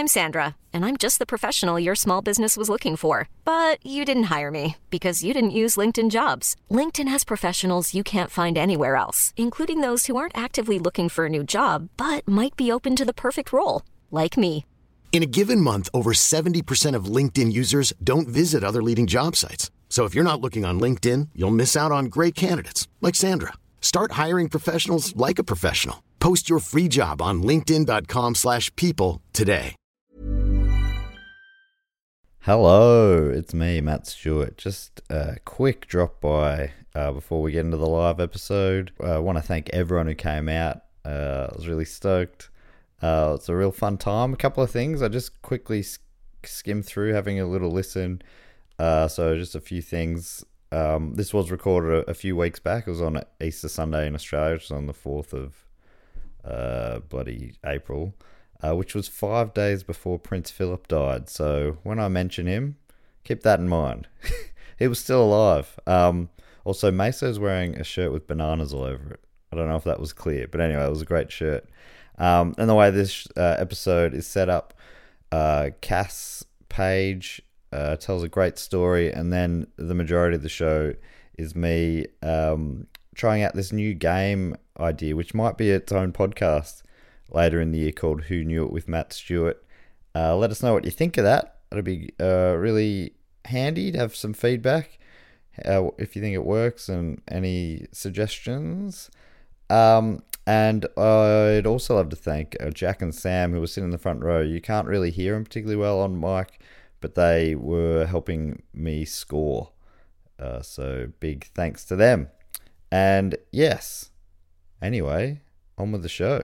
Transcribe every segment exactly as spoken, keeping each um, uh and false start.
I'm Sandra, and I'm just the professional your small business was looking for. But you didn't hire me because you didn't use LinkedIn Jobs. LinkedIn has professionals you can't find anywhere else, including those who aren't actively looking for a new job, but might be open to the perfect role, like me. In a given month, over seventy percent of LinkedIn users don't visit other leading job sites. So if you're not looking on LinkedIn, you'll miss out on great candidates like Sandra. Start hiring professionals like a professional. Post your free job on linkedin.com slash people today. Hello, it's me, Matt Stewart. Just a quick drop by uh, before we get into the live episode. Uh, I want to thank everyone who came out. Uh, I was really stoked. Uh, it's a real fun time. A couple of things. I just quickly sk- skimmed through, having a little listen. Uh, so just a few things. Um, this was recorded a, a few weeks back. It was on Easter Sunday in Australia, which was on the fourth of uh, bloody April, uh, which was five days before Prince Philip died. So when I mention him, keep that in mind. He was still alive. Um, also, Meso's wearing a shirt with bananas all over it. I don't know if that was clear, but anyway, it was a great shirt. Um, and the way this uh, episode is set up, uh, Cass Page uh, tells a great story, and then the majority of the show is me um, trying out this new game idea, which might be its own podcast later in the year, called Who Knew It with Matt Stewart. Uh, let us know what you think of that. It'll be uh, really handy to have some feedback uh, if you think it works, and any suggestions. Um, and I'd also love to thank uh, Jack and Sam, who were sitting in the front row. You can't really hear them particularly well on mic, but they were helping me score. Uh, so big thanks to them. And yes, anyway, on with the show.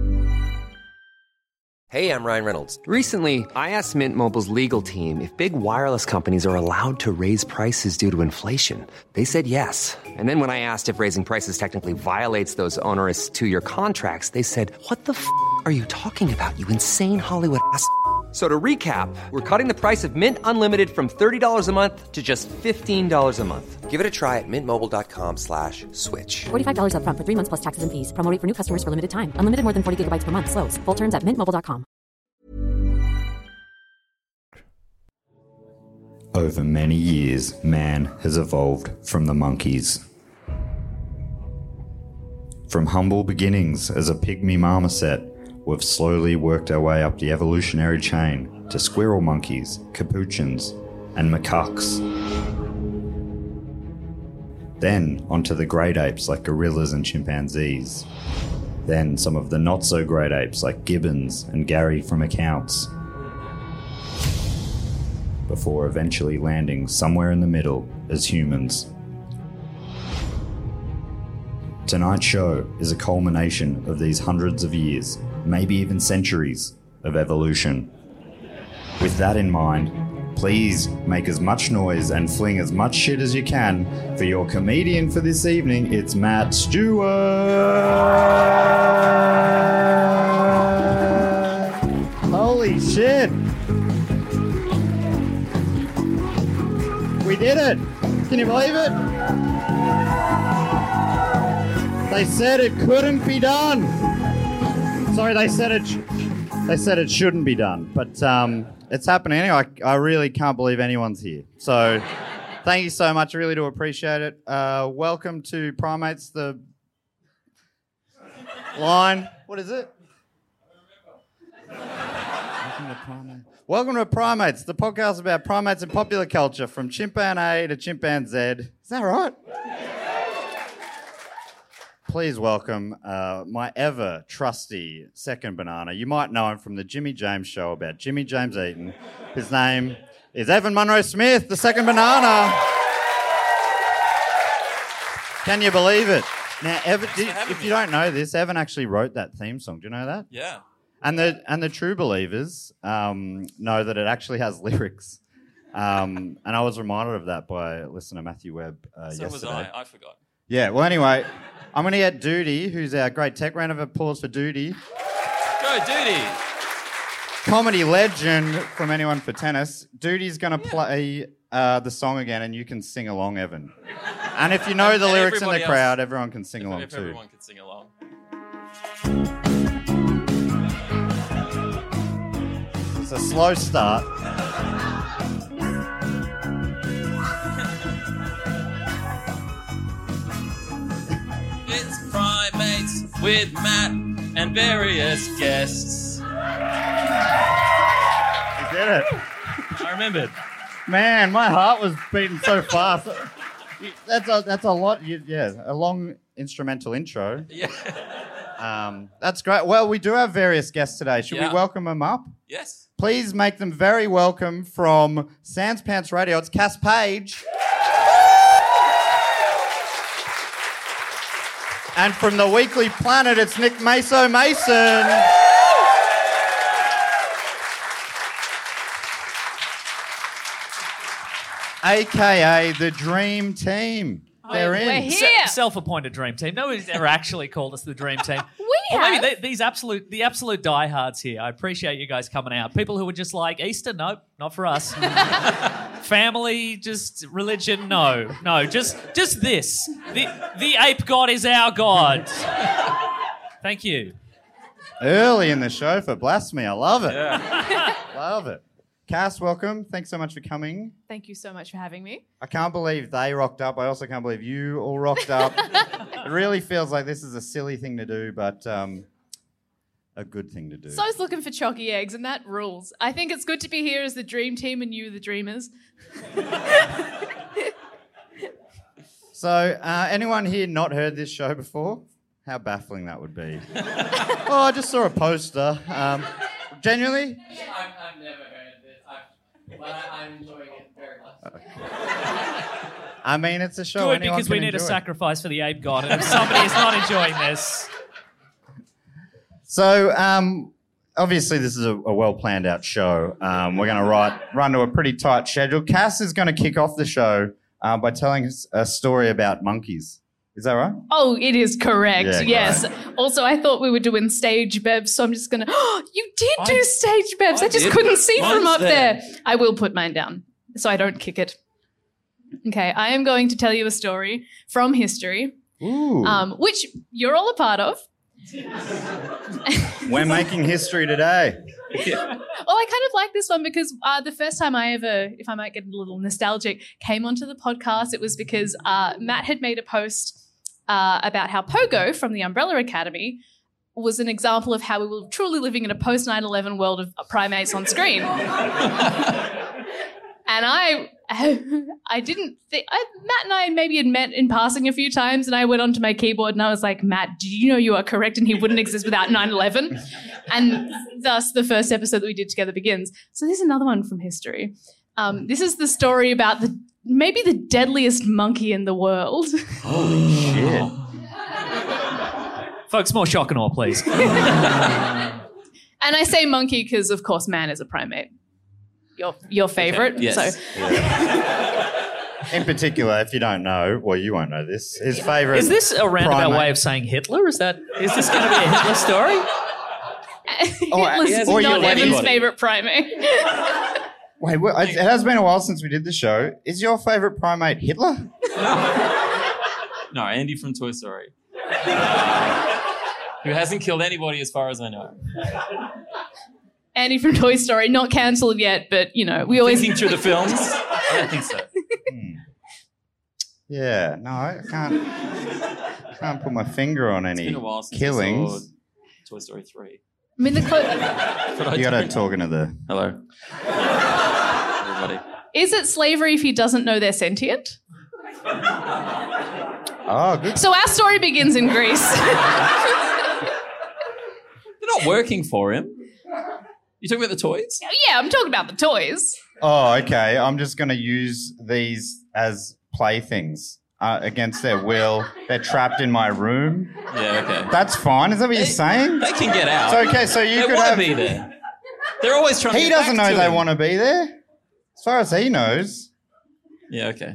Hey, I'm Ryan Reynolds. Recently, I asked Mint Mobile's legal team if big wireless companies are allowed to raise prices due to inflation. They said yes. And then when I asked if raising prices technically violates those onerous two-year contracts, they said, "What the f*** are you talking about, you insane Hollywood ass f- So to recap, we're cutting the price of Mint Unlimited from thirty dollars a month to just fifteen dollars a month. Give it a try at mintmobile.com slash switch. forty-five dollars up front for three months plus taxes and fees. Promo rate for new customers for limited time. Unlimited more than forty gigabytes per month. Slows full terms at mint mobile dot com. Over many years, man has evolved from the monkeys. From humble beginnings as a pygmy marmoset, we've slowly worked our way up the evolutionary chain to squirrel monkeys, capuchins, and macaques. Then onto the great apes like gorillas and chimpanzees. Then some of the not-so-great apes like gibbons and Gary from Accounts. Before eventually landing somewhere in the middle as humans. Tonight's show is a culmination of these hundreds of years, maybe even centuries, of evolution. With that in mind, please make as much noise and fling as much shit as you can for your comedian for this evening. It's Matt Stewart! Holy shit! We did it! Can you believe it? They said it couldn't be done. Sorry, they said it. Sh- they said it shouldn't be done, but um, it's happening anyway. I, I really can't believe anyone's here. So, thank you so much. I really do appreciate it. Uh, welcome to Primates, the line. What is it? Welcome to Primates. Welcome to Primates, the podcast about primates and popular culture, from chimpan A to chimpan Z. Is that right? Please welcome uh, my ever trusty second banana. You might know him from the Jimmy James show about Jimmy James Eaton. His name is Evan Munro Smith, the second banana. Can you believe it? Now, Evan, did, if you don't know this, Evan actually wrote that theme song. Do you know that? Yeah. And the and the true believers um, know that it actually has lyrics. Um, and I was reminded of that by listener Matthew Webb uh, so yesterday. was I. I forgot. Yeah, well, anyway, I'm going to get Duty, who's our great tech. Round of applause for Duty. Go, Duty! Comedy legend from Anyone for Tennis. Duty's going to yeah. play uh, the song again, and you can sing along, Evan. And if you know and, the and lyrics in the else, crowd, everyone can sing if, along if too. Everyone can sing along. It's a slow start. It's Primates with Matt and various guests. You did it. I remembered. Man, my heart was beating so fast. That's a that's a lot. You, yeah, a long instrumental intro. Yeah. Um, that's great. Well, we do have various guests today. Should Yeah. we welcome them up? Yes. Please make them very welcome from Sans Pants Radio. It's Cass Page. And from the Weekly Planet, it's Nick Maso Mason. A K A the Dream Team. They're in. We're here. Se- self-appointed dream team. Nobody's ever actually called us the dream team. We Well, have. maybe they, these absolute, the absolute diehards here. I appreciate you guys coming out. People who are just like Easter, nope, not for us. Family, just religion, no, no, just, just this. The the ape god is our god. Thank you. Early in the show for blasphemy. I love it. Love it. Cass, welcome. Thanks so much for coming. Thank you so much for having me. I can't believe they rocked up. I also can't believe you all rocked up. It really feels like this is a silly thing to do, but um, a good thing to do. So I was looking for chalky eggs, and that rules. I think it's good to be here as the dream team and you the dreamers. So, uh, anyone here not heard this show before? How baffling that would be. Oh, I just saw a poster. Um, genuinely? I've, I've never heard of this, I've, but I, I'm enjoying it very much. I mean, it's a show. Good, anyone because we can need a enjoy. sacrifice for the ape god, and if somebody is not enjoying this... So, um, obviously, this is a, a well planned out show. Um, we're going to run to a pretty tight schedule. Cass is going to kick off the show uh, by telling us a story about monkeys. Is that right? Oh, it is correct. Yeah, yes. great. Also, I thought we were doing stage bevs, so I'm just going to... Oh, you did I- do stage bevs. I, I just did. couldn't see from Mine's up there. there. I will put mine down so I don't kick it. Okay, I am going to tell you a story from history, Ooh. um, which you're all a part of. We're making history today. Well, I kind of like this one because uh, the first time I ever, if I might get a little nostalgic, came onto the podcast, it was because uh, Matt had made a post uh, about how Pogo from the Umbrella Academy was an example of how we were truly living in a post nine eleven world of primates on screen. And I, I didn't think, I, Matt and I maybe had met in passing a few times, and I went onto my keyboard and I was like, Matt, do you know you are correct and he wouldn't exist without nine eleven? And thus the first episode that we did together begins. So this is another one from history. Um, this is the story about the maybe the deadliest monkey in the world. Holy shit. Folks, more shock and awe, please. And I say monkey because, of course, man is a primate. Your your favourite. Yes. So In particular, if you don't know, well, you won't know this, his favourite... Is this a roundabout primate- way of saying Hitler? Is that? Is this going to be a Hitler story? Hitler's yes, or not your Evan's wedding. favourite primate. Wait, what, it has been a while since we did the show. Is your favourite primate Hitler? No, Andy from Toy Story. Who hasn't killed anybody as far as I know. Andy from Toy Story, not cancelled yet, but, you know, we always... Thinking through the films? I don't think so. Yeah, no, I can't, can't put my finger on It's any been a while since killings. I saw Toy Story three. I mean, the clo- But I You got to don't. talk into the... Hello. Everybody. Is it slavery if he doesn't know they're sentient? Oh, good. So our story begins in Greece. They're not working for him. You talking about the toys? Yeah, I'm talking about the toys. Oh, okay. I'm just going to use these as playthings uh, against their will. They're trapped in my room. Yeah, okay. That's fine. Is that what you're saying? They can get out. So, okay, so you they could want have... to be there. They're always trying to He get doesn't back know to they him. want to be there. As far as he knows. Yeah, okay.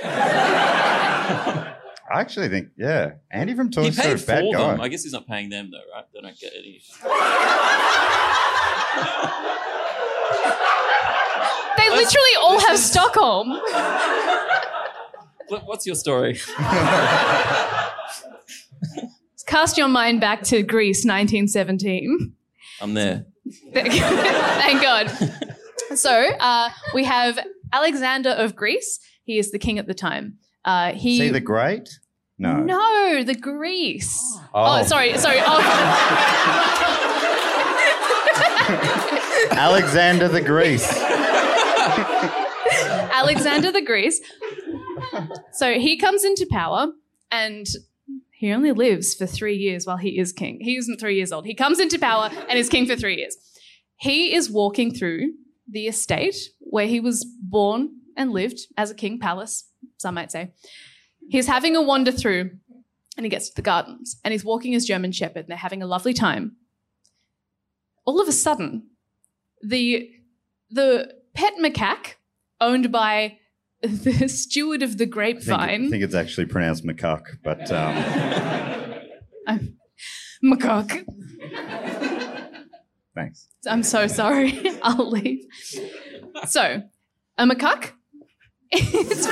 I actually think, yeah, Andy from Toy He Story paid is a for bad guy. them. I guess he's not paying them, though, right? They don't get any. They literally all have Stockholm. Look, what's your story? Cast your mind back to Greece, nineteen seventeen. I'm there. Thank God. So uh, we have Alexander of Greece. He is the king at the time. Uh, he See the Great? No. No, the Greece. Oh. Oh, sorry, sorry. Oh. Alexander the Greece. Alexander the Greece. So he comes into power and he only lives for three years while he is king. He isn't three years old. He comes into power and is king for three years. He is walking through the estate where he was born and lived as a king, palace, some might say. He's having a wander through and he gets to the gardens and he's walking his German shepherd and they're having a lovely time. All of a sudden, the, the pet macaque owned by the steward of the grapevine. I think, I think it's actually pronounced macaque, but... Um... I'm, macaque. Thanks. I'm so sorry. I'll leave. So, a macaque is...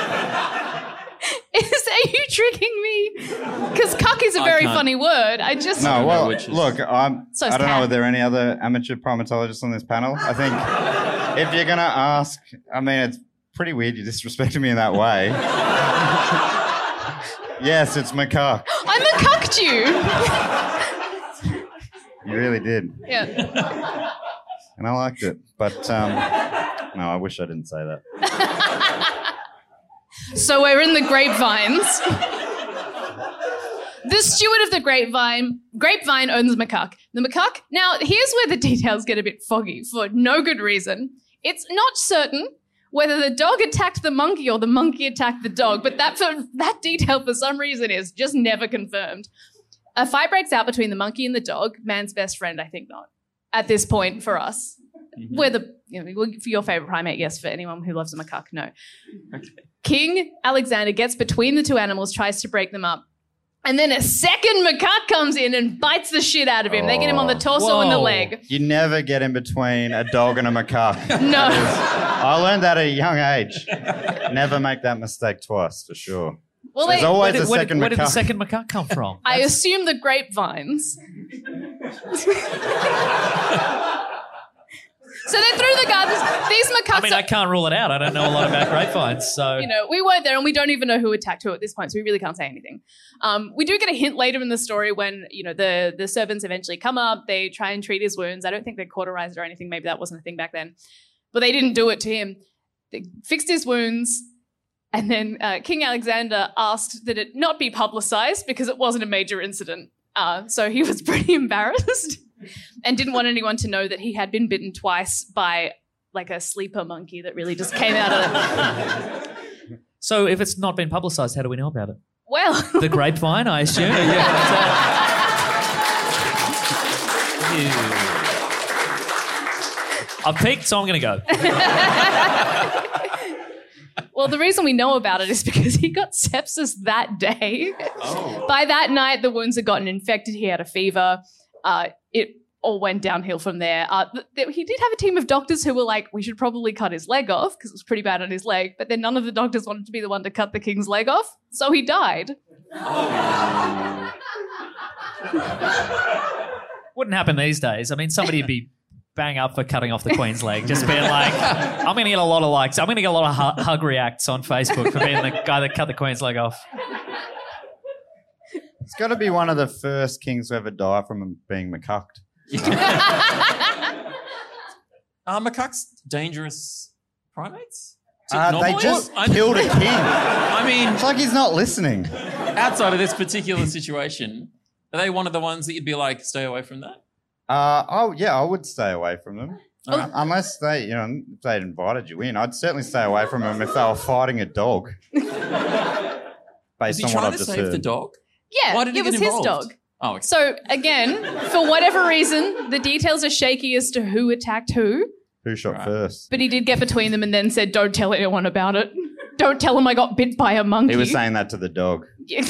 Is, are you tricking me? Because cuck is a very funny word. I just... No, well, look, I'm, So I is don't know, cat. are there any other amateur primatologists on this panel? I think if you're going to ask, I mean, it's pretty weird you disrespected me in that way. Yes, it's macaque. I macaqued you. You really did. Yeah. And I liked it. But, um, no, I wish I didn't say that. So we're in the grapevines. The steward of the grapevine, grapevine owns the macaque. The macaque, now here's where the details get a bit foggy for no good reason. It's not certain whether the dog attacked the monkey or the monkey attacked the dog, but that for, that detail for some reason is just never confirmed. A fight breaks out between the monkey and the dog, man's best friend, I think not, at this point for us. Mm-hmm. We're the, you know, for your favourite primate, yes, for anyone who loves a macaque, no. Okay. King Alexander gets between the two animals, tries to break them up. And then a second macaque comes in and bites the shit out of him. Oh, they get him on the torso whoa. and the leg. You never get in between a dog and a macaque. No. I learned that at a young age. Never make that mistake twice, for sure. Well, There's they, always where did, a second where did, where macaque. did the second macaque come from? I assume the grapevines. So they're through the gardens. These macaques. I mean, are, I can't rule it out. I don't know a lot about grapevines, so... You know, we weren't there and we don't even know who attacked who at this point, so we really can't say anything. Um, we do get a hint later in the story when, you know, the, the servants eventually come up, they try and treat his wounds. I don't think they cauterized or anything. Maybe that wasn't a thing back then. But they didn't do it to him. They fixed his wounds, and then uh, King Alexander asked that it not be publicized because it wasn't a major incident. Uh, so he was pretty embarrassed. And didn't want anyone to know that he had been bitten twice by like a sleeper monkey that really just came out of it. So if it's not been publicised, how do we know about it? Well... The grapevine, I assume? I've peaked, so I'm going to go. Well, the reason we know about it is because he got sepsis that day. Oh. By that night, the wounds had gotten infected. He had a fever. Uh, it all went downhill from there. Uh, th- th- he did have a team of doctors who were like, we should probably cut his leg off because it was pretty bad on his leg. But then none of the doctors wanted to be the one to cut the king's leg off. So he died. Oh. Wouldn't happen these days. I mean, somebody would be bang up for cutting off the Queen's leg, just being like, I'm going to get a lot of likes. I'm going to get a lot of hu- hug reacts on Facebook for being the guy that cut the Queen's leg off. It's got to be one of the first kings to ever die from being macaqued. Are macaques dangerous primates? Uh, they just killed a king. I mean... It's like he's not listening. Outside of this particular situation, are they one of the ones that you'd be like, stay away from that? Uh, oh, yeah, I would stay away from them. Uh, unless they, you know, if they invited you in. I'd certainly stay away from them if they were fighting a dog. Based Was he on trying what I've to just save heard. the dog? Yeah, Why did he it get was involved? his dog. Oh, okay. So, again, for whatever reason, the details are shaky as to who attacked who. Who shot Right. first? But he did get between them and then said, don't tell anyone about it. Don't tell them I got bit by a monkey. He was saying that to the dog.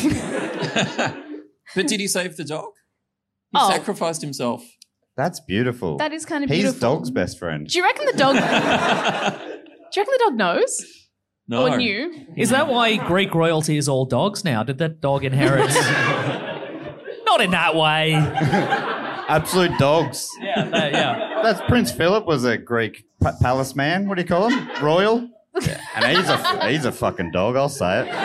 But did he save the dog? He Oh. sacrificed himself. That's beautiful. That is kind of He's beautiful. dog's best friend. Do you reckon the dog... Do you reckon the dog knows? No. Or knew? Is that why Greek royalty is all dogs now? Did that dog inherit? Not in that way. Absolute dogs. Yeah, that, yeah. That's Prince Philip was a Greek pa- palace man. What do you call him? Royal. Yeah. And he's a he's a fucking dog. I'll say it.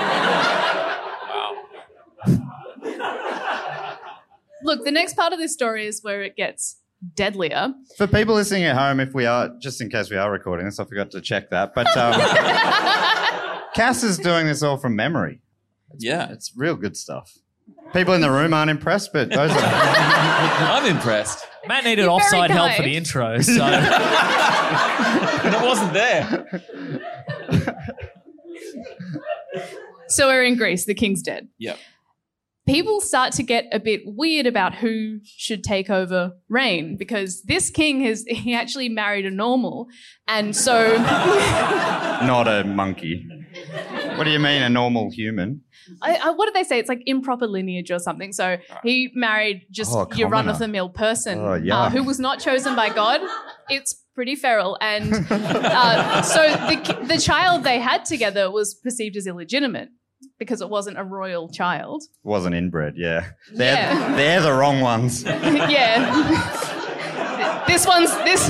Look, the next part of this story is where it gets deadlier. For people listening at home, if we are, just in case we are recording this, I forgot to check that. But um, Cass is doing this all from memory. It's, Yeah. It's real good stuff. People in the room aren't impressed, but those are... I'm impressed. Matt needed You're very offside help for kind. the intro, so And it wasn't there. So we're in Greece. The king's dead. Yep. People start to get a bit weird about who should take over reign because this king has he actually married a normal, and so Not a monkey. What do you mean, a normal human? I, I, what did they say? It's like improper lineage or something. So he married just Oh, your commoner. run-of-the-mill person Oh, uh, yuck. who was not chosen by God. It's pretty feral, and uh, so the ki- the child they had together was perceived as illegitimate because it wasn't a royal child. Wasn't inbred, yeah. They're, Yeah. they're the wrong ones. Yeah. This one's this.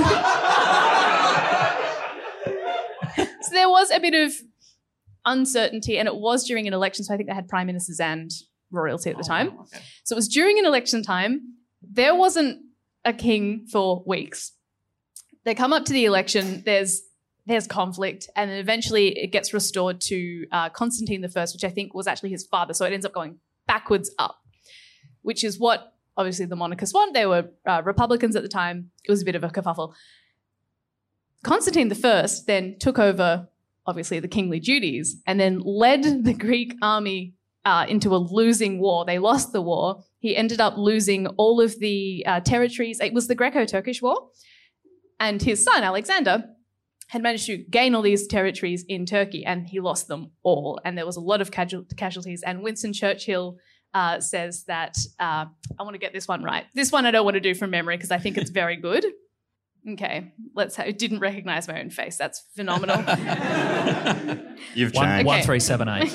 So there was a bit of uncertainty, and it was during an election. So I think they had prime ministers and royalty at the time. okay. So it was during an election time. There wasn't a king for weeks. They come up to the election. There's there's conflict, and then eventually it gets restored to uh, Constantine the First, which I think was actually his father. So it ends up going backwards up, which is what obviously the monarchists want. They were uh, Republicans at the time. It was a bit of a kerfuffle. Constantine the First then took over, obviously, the kingly duties and then led the Greek army uh, into a losing war. They lost the war. He ended up losing all of the uh, territories. It was the Greco-Turkish War. And his son, Alexander, had managed to gain all these territories in Turkey, and he lost them all. And there was a lot of casual- casualties. And Winston Churchill uh, says that, uh, I want to get this one right. This one I don't want to do from memory because I think it's very good. Okay, let's have, it didn't recognize my own face. That's phenomenal. You've one, changed. one three seven eight.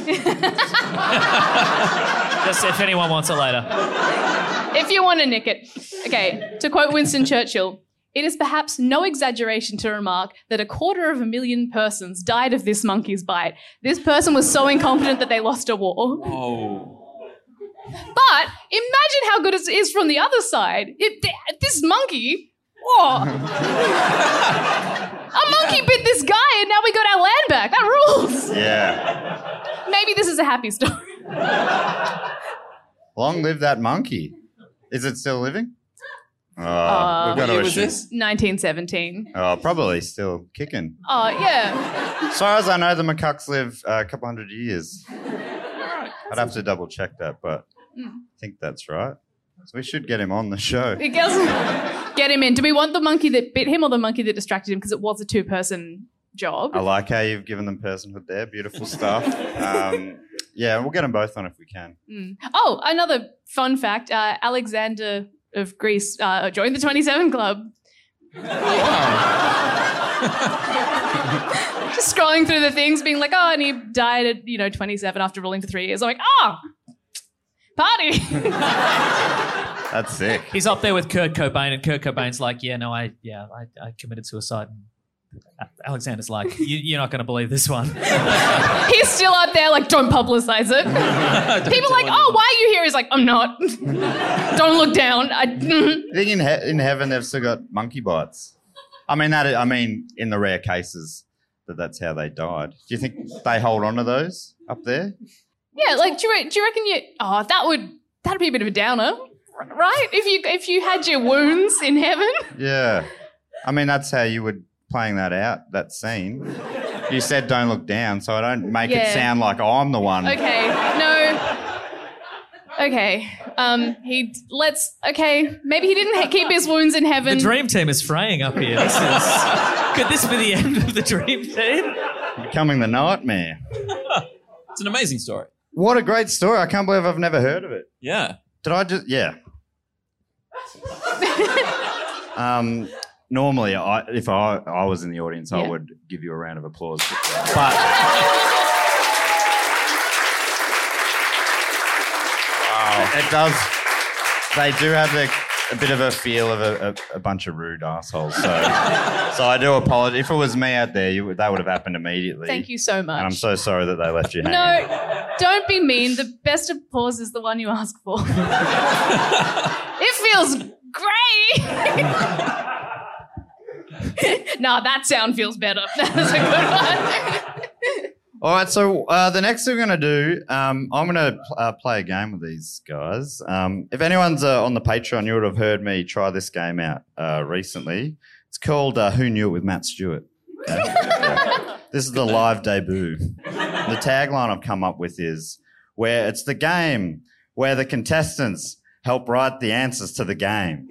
Just if anyone wants it later. If you want to nick it. Okay, to quote Winston Churchill, it is perhaps no exaggeration to remark that a quarter of a million persons died of this monkey's bite. This person was so incompetent that they lost a war. Oh. But imagine how good it is from the other side. It, this monkey... Oh. A monkey bit this guy and now we got our land back. That rules. Yeah. Maybe this is a happy story. Long live that monkey. Is it still living? Oh, Uh, we've got What to year was assume. this? nineteen seventeen. Oh, probably still kicking. Oh, yeah. As far as I know, the macaques live uh, a couple hundred years. I'd have to double check that, but I think that's right. So we should get him on the show. It gets, get him in. Do we want the monkey that bit him or the monkey that distracted him? Because it was a two-person job. I like how you've given them personhood there. Beautiful stuff. Um, yeah, we'll get them both on if we can. Mm. Oh, another fun fact. Uh, Alexander of Greece uh, joined the twenty-seven Club. Just scrolling through the things, being like, oh, and he died at, you know, twenty-seven after ruling for three years. I'm like, oh, party. That's sick. He's up there with Kurt Cobain, and Kurt Cobain's like, yeah, no, I, yeah, I, I committed suicide. And Alexander's like, you, you're not going to believe this one. He's still out there like, don't publicize it. People are like, oh, why are you here? He's like, I'm not. Don't look down. I, I think in, he- in heaven they've still got monkey bites. I mean, that. I mean, in the rare cases that that's how they died. Do you think they hold on to those up there? yeah, like, do you, re- do you reckon you? Oh, that would that'd be a bit of a downer, right? If you if you had your wounds in heaven. Yeah. I mean, that's how you would playing that out, that scene. You said don't look down, so I don't make Yeah. it sound like I'm the one. Okay, no. Okay, um, he let's. Okay, maybe he didn't ha- keep his wounds in heaven. The dream team is fraying up here. This is, could this be the end of the dream team? Becoming the nightmare. It's an amazing story. What a great story. I can't believe I've never heard of it. Yeah. Did I just... Yeah. um, normally, I, if I, I was in the audience, I Yeah. would give you a round of applause. But... Wow. It does... They do have the a bit of a feel of a, a, a bunch of rude assholes. So, so I do apologize. If it was me out there, you, that would have happened immediately. Thank you so much. And I'm so sorry that they left you hanging. No, don't be mean. The best applause is the one you ask for. It feels great. Nah, that sound feels better. That was a good one. All right, so uh, the next thing we're going to do, um, I'm going to pl- uh, play a game with these guys. Um, if anyone's uh, on the Patreon, you would have heard me try this game out uh, recently. It's called uh, Who Knew It with Matt Stewart. Okay? Yeah. This is the live debut. The tagline I've come up with is where it's the game where the contestants help write the answers to the game.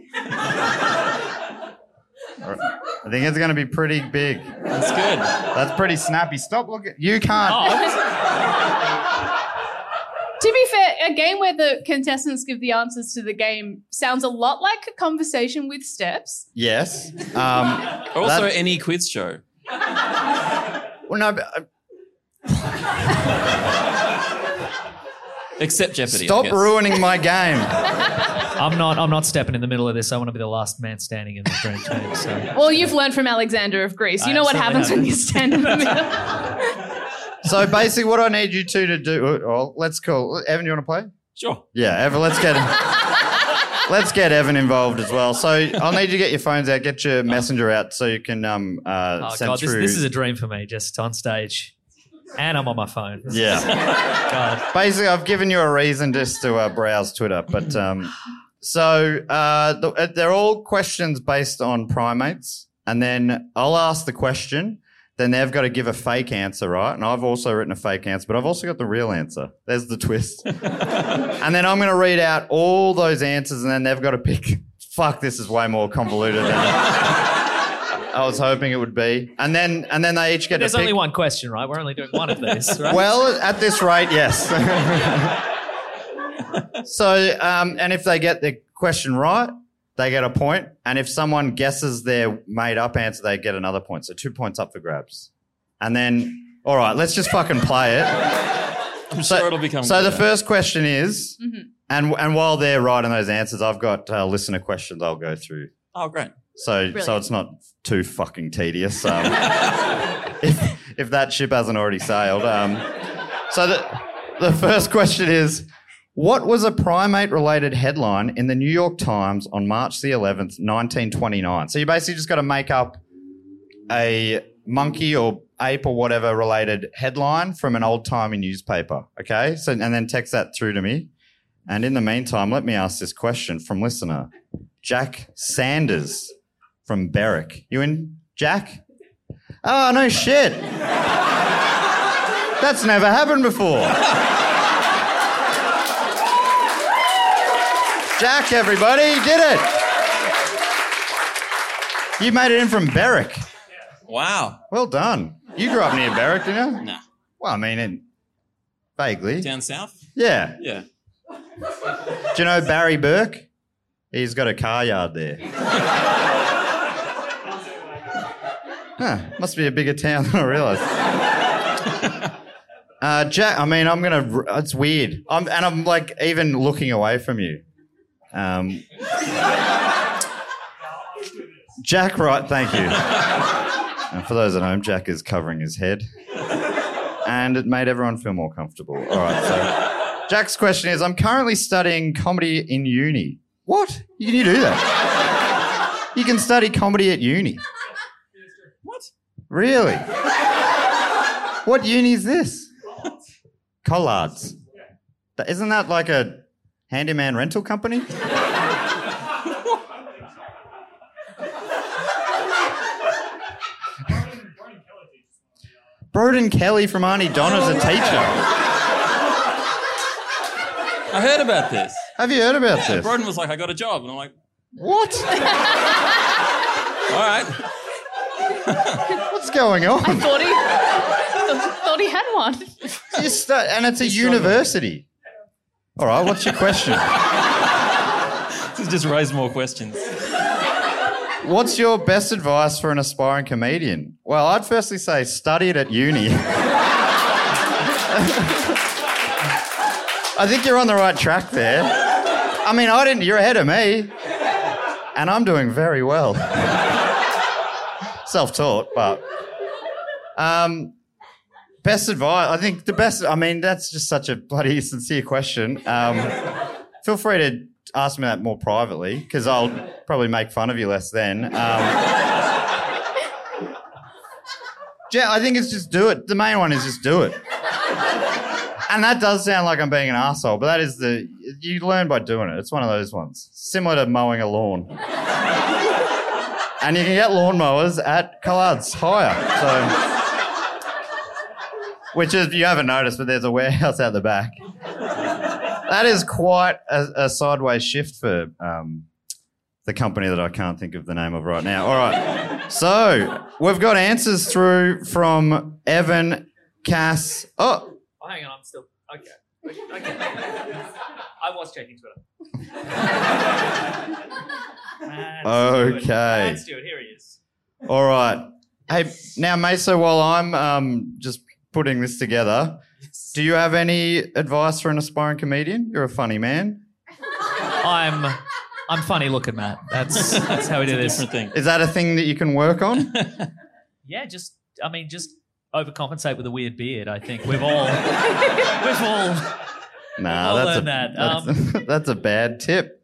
I think it's going to be pretty big. That's good. That's pretty snappy. Stop looking. You can't. To be fair, a game where the contestants give the answers to the game sounds a lot like a conversation with steps. Yes. Um, also, that- any quiz show. Well, no, but, uh, Except Jeopardy. Stop I guess. ruining my game. I'm not. I'm not stepping in the middle of this. I want to be the last man standing in the dream team. So. Well, you've learned from Alexander of Greece. You I know what absolutely happens when have. you stand in the middle. So basically, what I need you two to do. Well, let's call Evan. You want to play? Sure. Yeah, Evan. Let's get let's get Evan involved as well. So I'll need you to get your phones out, get your messenger out, so you can um uh Oh send God, this, through. this is a dream for me. Just on stage, and I'm on my phone. This Yeah. is- God. Basically, I've given you a reason just to uh, browse Twitter, but um, so uh, the, they're all questions based on primates, and then I'll ask the question, then they've got to give a fake answer, right? And I've also written a fake answer, but I've also got the real answer. There's the twist. And then I'm going to read out all those answers, and then they've got to pick. Fuck, this is way more convoluted than I was hoping it would be. And then and then they each get There's to pick. only one question, right? We're only doing one of these, right? Well, at this rate, yes. So, um, and if they get the question right, they get a point. And if someone guesses their made-up answer, they get another point. So two points up for grabs. And then, all right, let's just fucking play it. I'm So- sure it'll become So the clear. first question is, and and while they're writing those answers, I've got uh, listener questions I'll go through. Oh, great. So so Brilliant. it's not too fucking tedious. Um, if if that ship hasn't already sailed. Um, so the the first question is, what was a primate-related headline in the New York Times on March the eleventh, nineteen twenty-nine? So you basically just got to make up a monkey or ape or whatever related headline from an old-timey newspaper. Okay, so and then text that through to me. And in the meantime, let me ask this question from listener Jack Sanders from Berwick. You in, Jack? Oh, no shit. That's never happened before. Jack, everybody, you did it. You made it in from Berwick. Wow. Well done. You grew up near Berwick, didn't you? Nah. Well, I mean, in, vaguely. Down south? Yeah. Yeah. Do you know Barry Burke? He's got a car yard there. Huh, must be a bigger town than I realised. Uh, Jack, I mean, I'm gonna. It's weird. I'm, and I'm like even looking away from you. Um, Jack, right? Thank you. And for those at home, Jack is covering his head, and it made everyone feel more comfortable. All right, so Jack's question is: I'm currently studying comedy in uni. What? You can you do that? You can study comedy at uni. What? Really? What uni is this? Collards. Th- Isn't that like a handyman rental company? Broden Kelly from Arnie Donna's a teacher. I heard about this. Have you heard about Yeah, this? Broden was like, I got a job. And I'm like, What? all right. What's going on? I thought he thought he had one. You stu- and it's a university. All right, what's your question? This just raised more questions. What's your best advice for an aspiring comedian? Well, I'd firstly say study it at uni. I think you're on the right track there. I mean, I didn't. You're ahead of me. And I'm doing very well. Self-taught, but... Um, best advice, I think the best... I mean, that's just such a bloody sincere question. Um, feel free to ask me that more privately, because I'll probably make fun of you less then. Um, yeah, I think it's just do it. The main one is just do it. And that does sound like I'm being an arsehole, but that is the... You learn by doing it. It's one of those ones. Similar to mowing a lawn. And you can get lawnmowers at Collard's hire. So, which is, you haven't noticed, but there's a warehouse out the back. That is quite a, a sideways shift for um, the company that I can't think of the name of right now. All right. So, we've got answers through from Evan, Cass... Oh... Oh, hang on, I'm still... Okay. Okay. I was checking Twitter. Matt Okay. Stewart. Matt Stewart, here he is. All right. Hey, now, Mesa, while I'm um, just putting this together, do you have any advice for an aspiring comedian? You're a funny man. I'm... I'm funny looking, Matt. That's that's how we do this. Different thing. Is that a thing that you can work on? Yeah, just... I mean, just... overcompensate with a weird beard. I think we've all we've all nah, all that's a, learned that. That's, Um, that's a bad tip.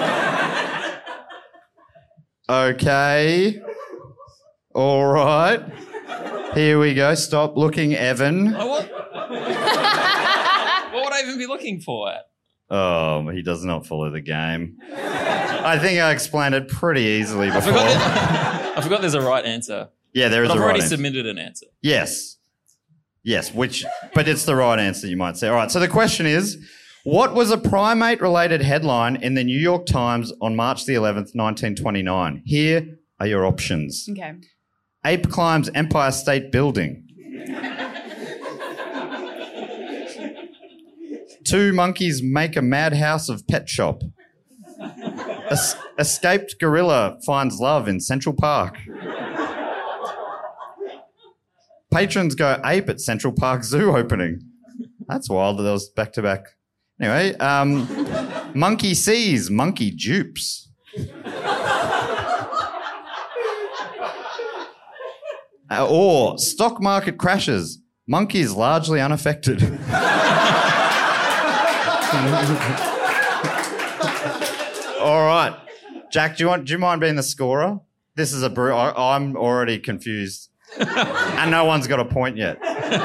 Okay. All right. Here we go. Stop looking, Evan. Oh, what? What would I even be looking for? Oh, he does not follow the game. I think I explained it pretty easily I before. forgot, that, I forgot there's a right answer. Yeah, there is but I've a right already answer. submitted an answer. Yes. Yes, which, but it's the right answer, you might say. All right, so the question is, what was a primate-related headline in the New York Times on March the eleventh, nineteen twenty-nine? Here are your options. Okay. Ape climbs Empire State Building. Two monkeys make a madhouse of pet shop. Es- escaped gorilla finds love in Central Park. Patrons go ape at Central Park Zoo opening. That's wild that there was back-to-back. Anyway, um, monkey sees, monkey dupes. Uh, or stock market crashes, monkeys largely unaffected. All right. Jack, do you want? Do you mind being the scorer? This is a bru- I, I'm already confused. And no one's got a point yet.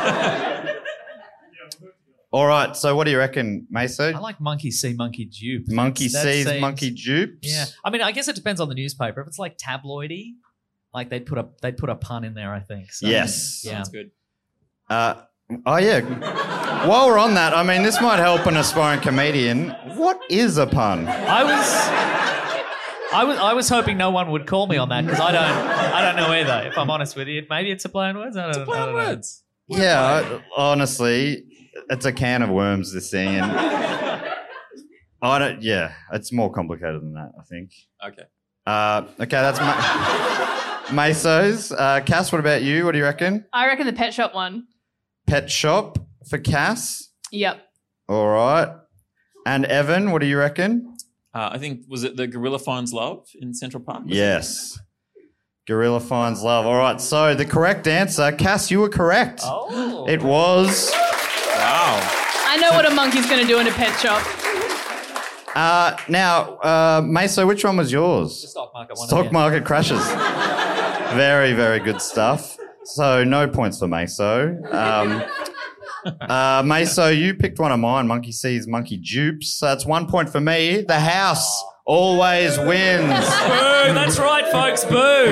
All right, so what do you reckon, Meso? I like monkey see, monkey dupe. Monkey That sees, seems- monkey dupes? Yeah, I mean, I guess it depends on the newspaper. If it's like tabloidy, like they'd put a they'd put a pun in there. I think. So, Yes. yeah, That's good. Uh, oh, yeah. While we're on that, I mean, this might help an aspiring comedian. What is a pun? I was. I was I was hoping no one would call me on that because I don't I don't know either. If I'm honest with you, maybe it's a play on words. I don't, It's a play I on don't know. words. Yeah, I, honestly, it's a can of worms, this thing. And I don't, yeah, it's more complicated than that, I think. Okay. Uh, okay, that's Ma- Meso's. Uh, Cass, what about you? What do you reckon? I reckon the pet shop one. Pet shop for Cass. Yep. All right. And Evan, what do you reckon? Uh, I think, was it the gorilla finds love in Central Park? Yes. Gorilla finds love. All right, so the correct answer, Cass, you were correct. Oh. It was... Wow. I know what a monkey's going to do in a pet shop. Uh, now, uh, Meso, which one was yours? The stock market one. Stock again. market crashes. Very, very good stuff. So no points for Meso. Um, uh, Meso, you picked one of mine, monkey sees, monkey dupes. So that's one point for me. The house always wins. Boo! That's right, folks. Boo!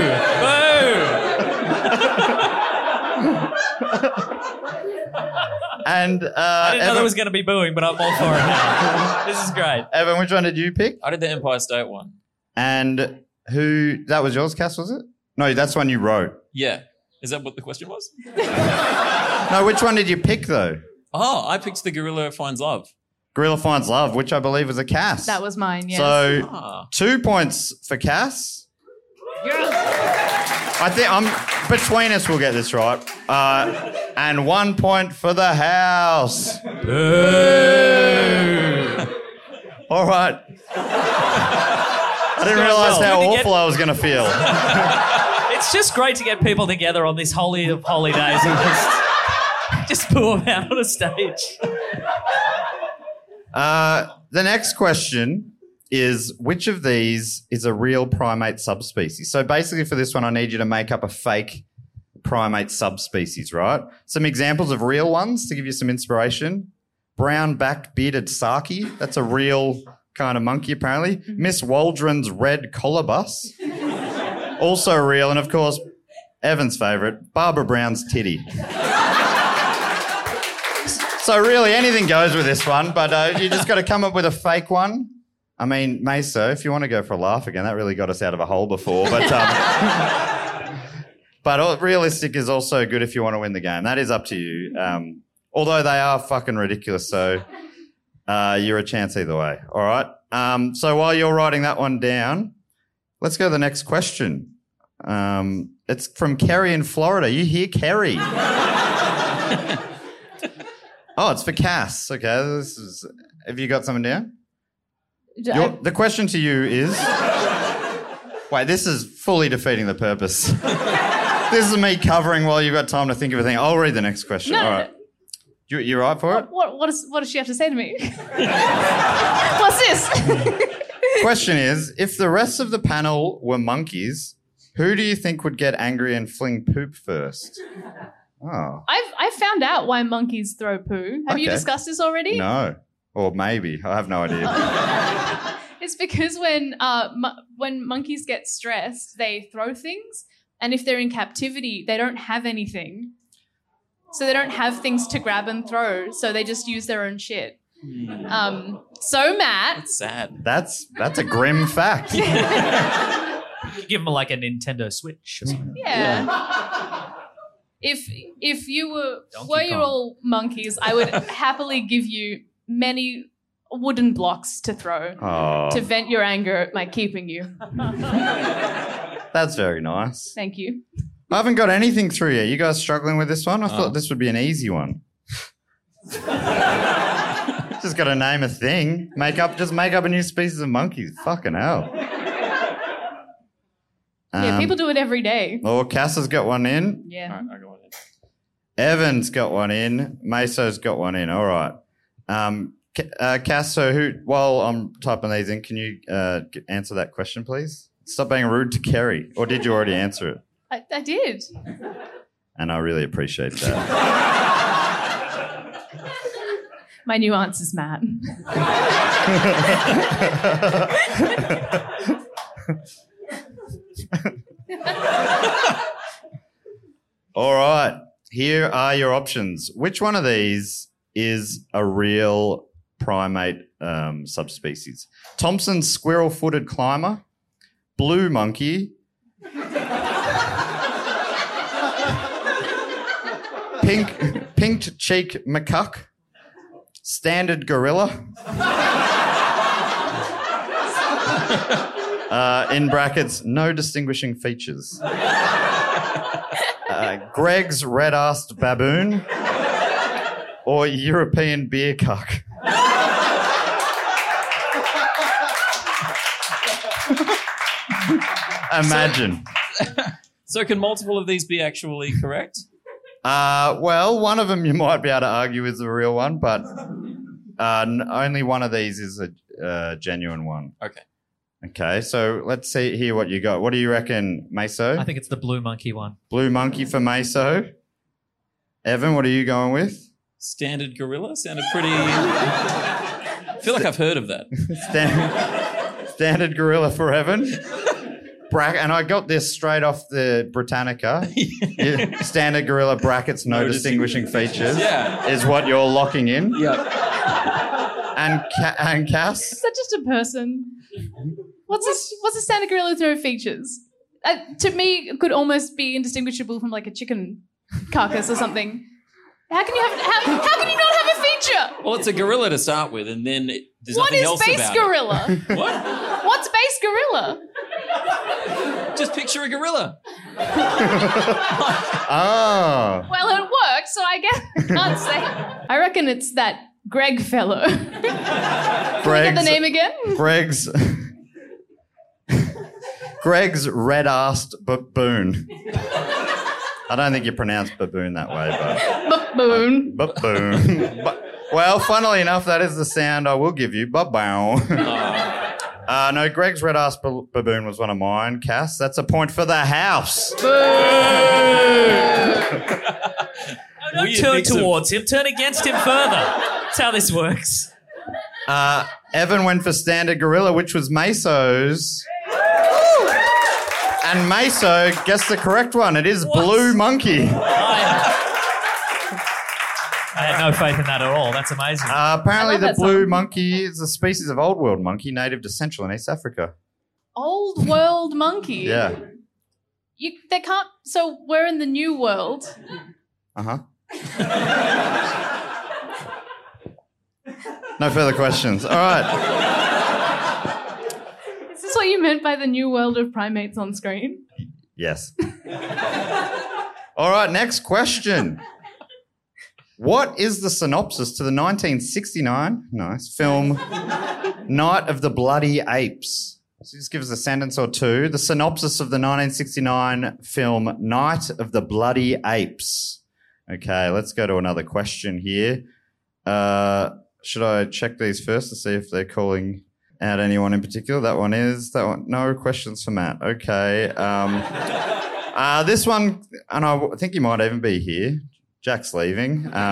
Boo! And uh, I didn't know Evan, there was going to be booing, but I'm all for it now. This is great. Evan, which one did you pick? I did the Empire State one. And who, that was yours, Cass, was it? No, that's one you wrote. Yeah. Is that what the question was? No, which one did you pick, though? Oh, I picked the gorilla finds love. Gorilla Finds Love, which I believe was a Cass. That was mine, yes. So, Ah. two points for Cass. I think I'm between us. We'll get this right. Uh, and one point for the house. All right. I didn't realise how awful I was going to feel. It's just great to get people together on this holy of holy days and just, just poo them out on a stage. Uh, the next question is, which of these is a real primate subspecies? So basically for this one, I need you to make up a fake primate subspecies, right? Some examples of real ones to give you some inspiration. Brown back bearded saki. That's a real kind of monkey, apparently. Miss Waldron's red colobus. Also real. And, of course, Evan's favourite, Barbara Brown's titty. So really anything goes with this one, but uh, you just got to come up with a fake one. I mean, Meso, if you want to go for a laugh again, that really got us out of a hole before. But um, but realistic is also good if you want to win the game. That is up to you. Um, although they are fucking ridiculous, so uh, you're a chance either way. All right. Um, so while you're writing that one down, let's go to the next question. Um, it's from Kerry in Florida. You hear Kerry? Oh, it's for Cass. Okay, this is. Have you got something down? Your, the question to you is... Wait, this is fully defeating the purpose. This is me covering while you've got time to think of a thing. I'll read the next question. No, All no, right. You, you right for it? What, what, is, what does she have to say to me? What's this? Question is, if the rest of the panel were monkeys, who do you think would get angry and fling poop first? Oh. I've I've found out why monkeys throw poo. Have you Okay. discussed this already? No. Or maybe. I have no idea. It's because when uh, mo- when monkeys get stressed, they throw things, and if they're in captivity, they don't have anything. So they don't have things to grab and throw, so they just use their own shit. Um, so, Matt... It's sad. That's that's a grim fact. You give them like a Nintendo Switch or something. Yeah. If if you were Donkey were you Kong. all monkeys, I would happily give you many wooden blocks to throw Oh. to vent your anger at my keeping you. That's very nice. Thank you. I haven't got anything through yet. You guys struggling with this one? I Oh. thought this would be an easy one. Just got to name a thing. Make up, just make up a new species of monkeys. Fucking hell. Yeah, Um, people do it every day. Oh, Cass has got one in. Yeah. All right, I got one in. Evan's got one in. Meso's got one in. All right. Um, Ca- uh, Cass, so who? While I'm typing these in, can you uh, g- answer that question, please? Stop being rude to Kerry. Or did you already answer it? I, I did. And I really appreciate that. My new answer's Matt. All right. Here are your options. Which one of these is a real primate um, subspecies? Thompson's squirrel-footed climber, blue monkey, pink pink cheek macaque, standard gorilla, uh, in brackets, no distinguishing features. Uh, Greg's red-assed baboon or European beer cuck? Imagine. So can multiple of these be actually correct? Uh, well, one of them you might be able to argue is the real one, but uh, n- only one of these is a uh, genuine one. Okay. Okay, so let's see hear what you got. What do you reckon, Meso? I think it's the blue monkey one. Blue monkey for Meso. Evan, what are you going with? Standard gorilla sounded pretty... I feel like I've heard of that. Stand- standard gorilla for Evan. Bra- and I got this straight off the Britannica. Yeah, standard gorilla brackets, no, No distinguishing distinguishing features. Yeah. Is what you're locking in. Yep. And Ca- and Cass? Is that just a person? What's a, what's a standard gorilla with no features? Uh, to me, it could almost be indistinguishable from like a chicken carcass or something. How can you have? How, how can you not have a feature? Well, it's a gorilla to start with, and then it, there's What nothing is else base about gorilla? it. What? What's base gorilla? Just picture a gorilla. Oh. Well, it worked, so I guess I can't say. I reckon it's that Greg fellow. Can we get the Greg's- name again? Greg's Greg's red-assed baboon. I don't think you pronounce baboon that way, but... Baboon. Uh, baboon. But, well, funnily enough, that is the sound I will give you. Baboon. uh, no, Greg's red-assed ba- baboon was one of mine, Cass. That's a point for the house. No, don't Weird turn mix of- towards him. Turn against him further. That's how this works. Uh, Evan went for standard gorilla, which was Meso's. And Meso guessed the correct one. It is What? blue monkey. I, I had no faith in that at all. That's amazing. Uh, apparently, I love the that blue song. monkey is a species of old world monkey native to Central and East Africa. Old world monkey. Yeah. You, they can't. So we're in the new world. Uh huh. No further questions. All right. Is this what you meant by the new world of primates on screen? Yes. All right, next question. What is the synopsis to the nineteen sixty-nine nice film Night of the Bloody Apes? So just give us a sentence or two. The synopsis of the nineteen sixty-nine film Night of the Bloody Apes. Okay, let's go to another question here. Uh, should I check these first to see if they're calling out anyone in particular? That one is. That one. No questions for Matt. Okay. Um, uh, this one, and I think he might even be here. Jack's leaving. Um,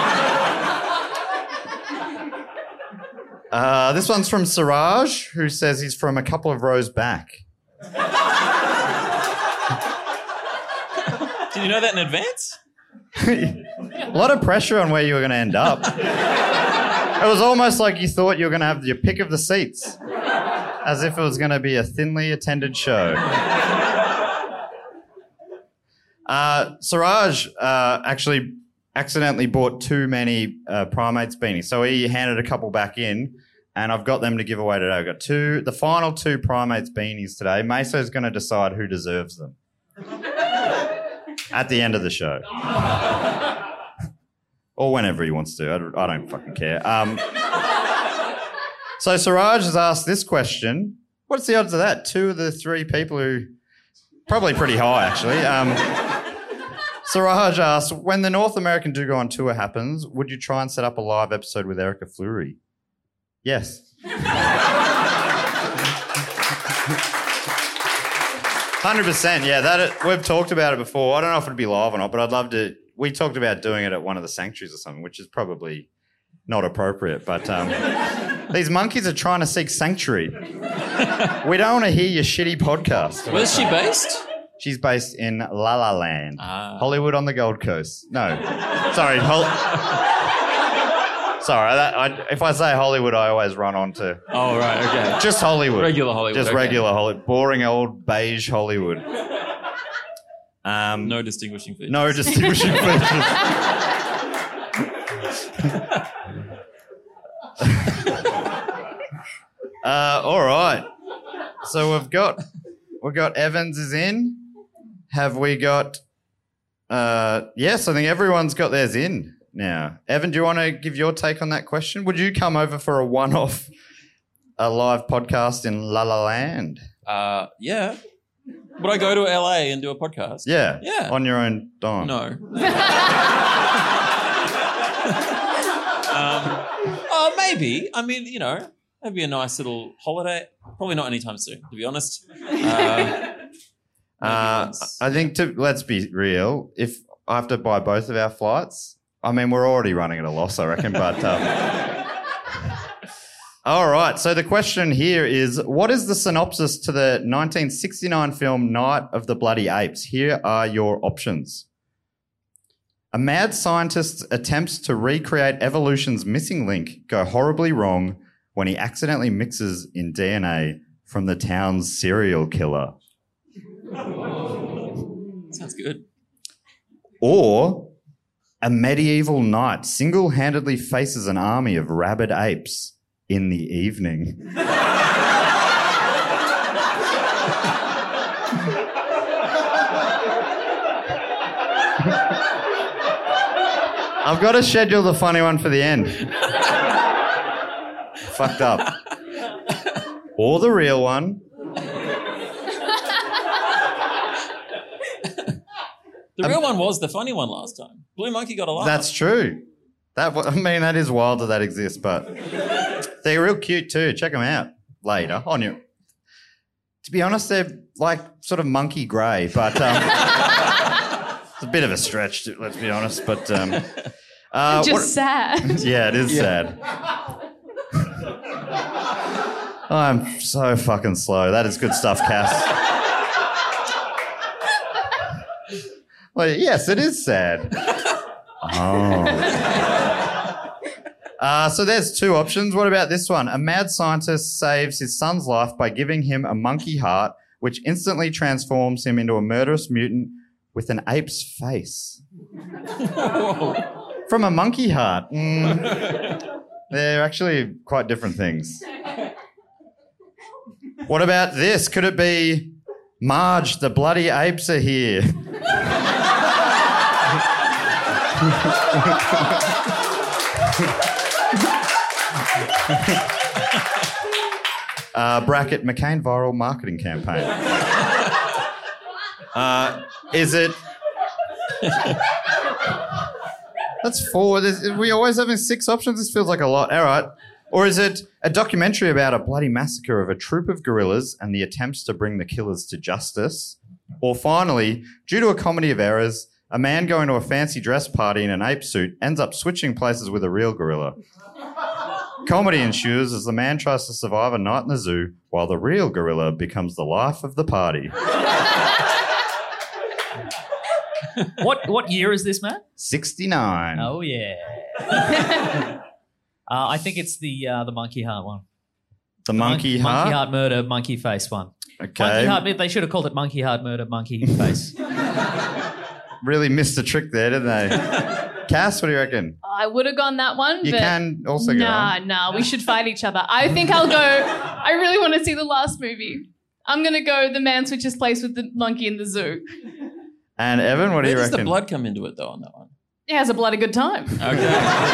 uh, this one's from Siraj, who says he's from a couple of rows back. Did you know that in advance? A lot of pressure on where you were going to end up. It was almost like you thought you were going to have your pick of the seats, as if it was going to be a thinly attended show. Uh, Siraj uh, actually accidentally bought too many uh, Primates beanies, so he handed a couple back in, and I've got them to give away today. I've got two, the final two Primates beanies today. Meso's going to decide who deserves them at the end of the show. Or whenever he wants to. I don't, I don't fucking care. Um, so Siraj has asked this question. What's the odds of that? Two of the three people who... Probably pretty high, actually. Um, Siraj asks, when the North American Do Go On tour happens, would you try and set up a live episode with Erica Fleury? Yes. one hundred percent, yeah. That we've talked about it before. I don't know if it'd be live or not, but I'd love to... We talked about doing it at one of the sanctuaries or something, which is probably not appropriate, but um, these monkeys are trying to seek sanctuary. We don't want to hear your shitty podcast. Where's she based? She's based in La La Land, Ah. Hollywood on the Gold Coast. No, sorry. Hol- sorry, that, I, if I say Hollywood, I always run on to... Oh, right, okay. Just Hollywood. Regular Hollywood, Just okay. regular Hollywood. Boring old beige Hollywood. Um, No distinguishing features. No distinguishing features. uh, all right. So we've got we've got Evans is in. Have we got? Uh, yes, I think everyone's got theirs in now. Evan, do you want to give your take on that question? Would you come over for a one-off, a live podcast in La La Land? Uh, yeah. Would I go to L A and do a podcast? Yeah. Yeah. On your own dime. No. um, oh, maybe. I mean, you know, that'd be a nice little holiday. Probably not anytime soon, to be honest. Uh, Uh, I think to let's be real. If I have to buy both of our flights, I mean we're already running at a loss, I reckon. But um, all right. So the question here is: what is the synopsis to the nineteen sixty-nine film Night of the Bloody Apes? Here are your options. A mad scientist attempts to recreate evolution's missing link go horribly wrong when he accidentally mixes in D N A from the town's serial killer. Sounds good. Or a medieval knight single-handedly faces an army of rabid apes in the evening. I've got to schedule the funny one for the end. Fucked up. Or the real one. The real one was the funny one last time. Blue Monkey got a laugh. That's true. That I mean, that is wild that that exists, but they're real cute too. Check them out later on your. To be honest, they're like sort of monkey grey, but um, it's a bit of a stretch. To, let's be honest, but um, uh, Just what- sad. Yeah, it is sad. I'm so fucking slow. That is good stuff, Cass. Well, yes, it is sad. Oh. Uh, so there's two options. What about this one? A mad scientist saves his son's life by giving him a monkey heart, which instantly transforms him into a murderous mutant with an ape's face. From a monkey heart. Mm, they're actually quite different things. What about this? Could it be Marge, the bloody apes are here? uh, bracket McCain viral marketing campaign. Uh, is it... That's four. There's, we always having six options. This feels like a lot. All right. Or is it a documentary about a bloody massacre of a troop of gorillas and the attempts to bring the killers to justice? Or finally, due to a comedy of errors, a man going to a fancy dress party in an ape suit ends up switching places with a real gorilla. Comedy ensues as the man tries to survive a night in the zoo while the real gorilla becomes the life of the party. What what year is this, Matt? sixty-nine. Oh yeah. uh, I think it's the uh, the monkey heart one. The monkey Mon- heart? Monkey heart murder, monkey face one. Okay. Monkey heart. They should have called it monkey heart murder, monkey face. Really missed the trick there, didn't they? Cass, what do you reckon? I would have gone that one. You but can also go Nah, on. nah. We should fight each other. I think I'll go. I really want to see the last movie. I'm gonna go. The man switches place with the monkey in the zoo. And Evan, what do Where you does reckon? the blood come into it, though, on that one? He has a bloody good time. Okay.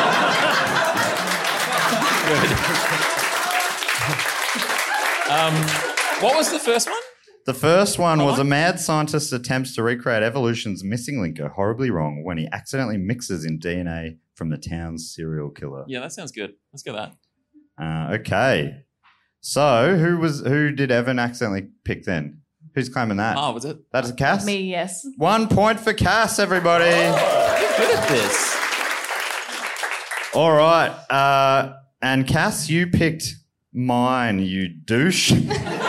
um, what was the first one? The first one was a mad scientist attempts to recreate evolution's missing link go horribly wrong when he accidentally mixes in D N A from the town's serial killer. Yeah, that sounds good. Let's go that. Uh, okay. So who was who did Evan accidentally pick then? Who's claiming that? Oh, was it? That is Cass? Me, yes. One point for Cass, everybody. Oh, good at this. All right. Uh, and Cass, you picked mine, you douche. Boo!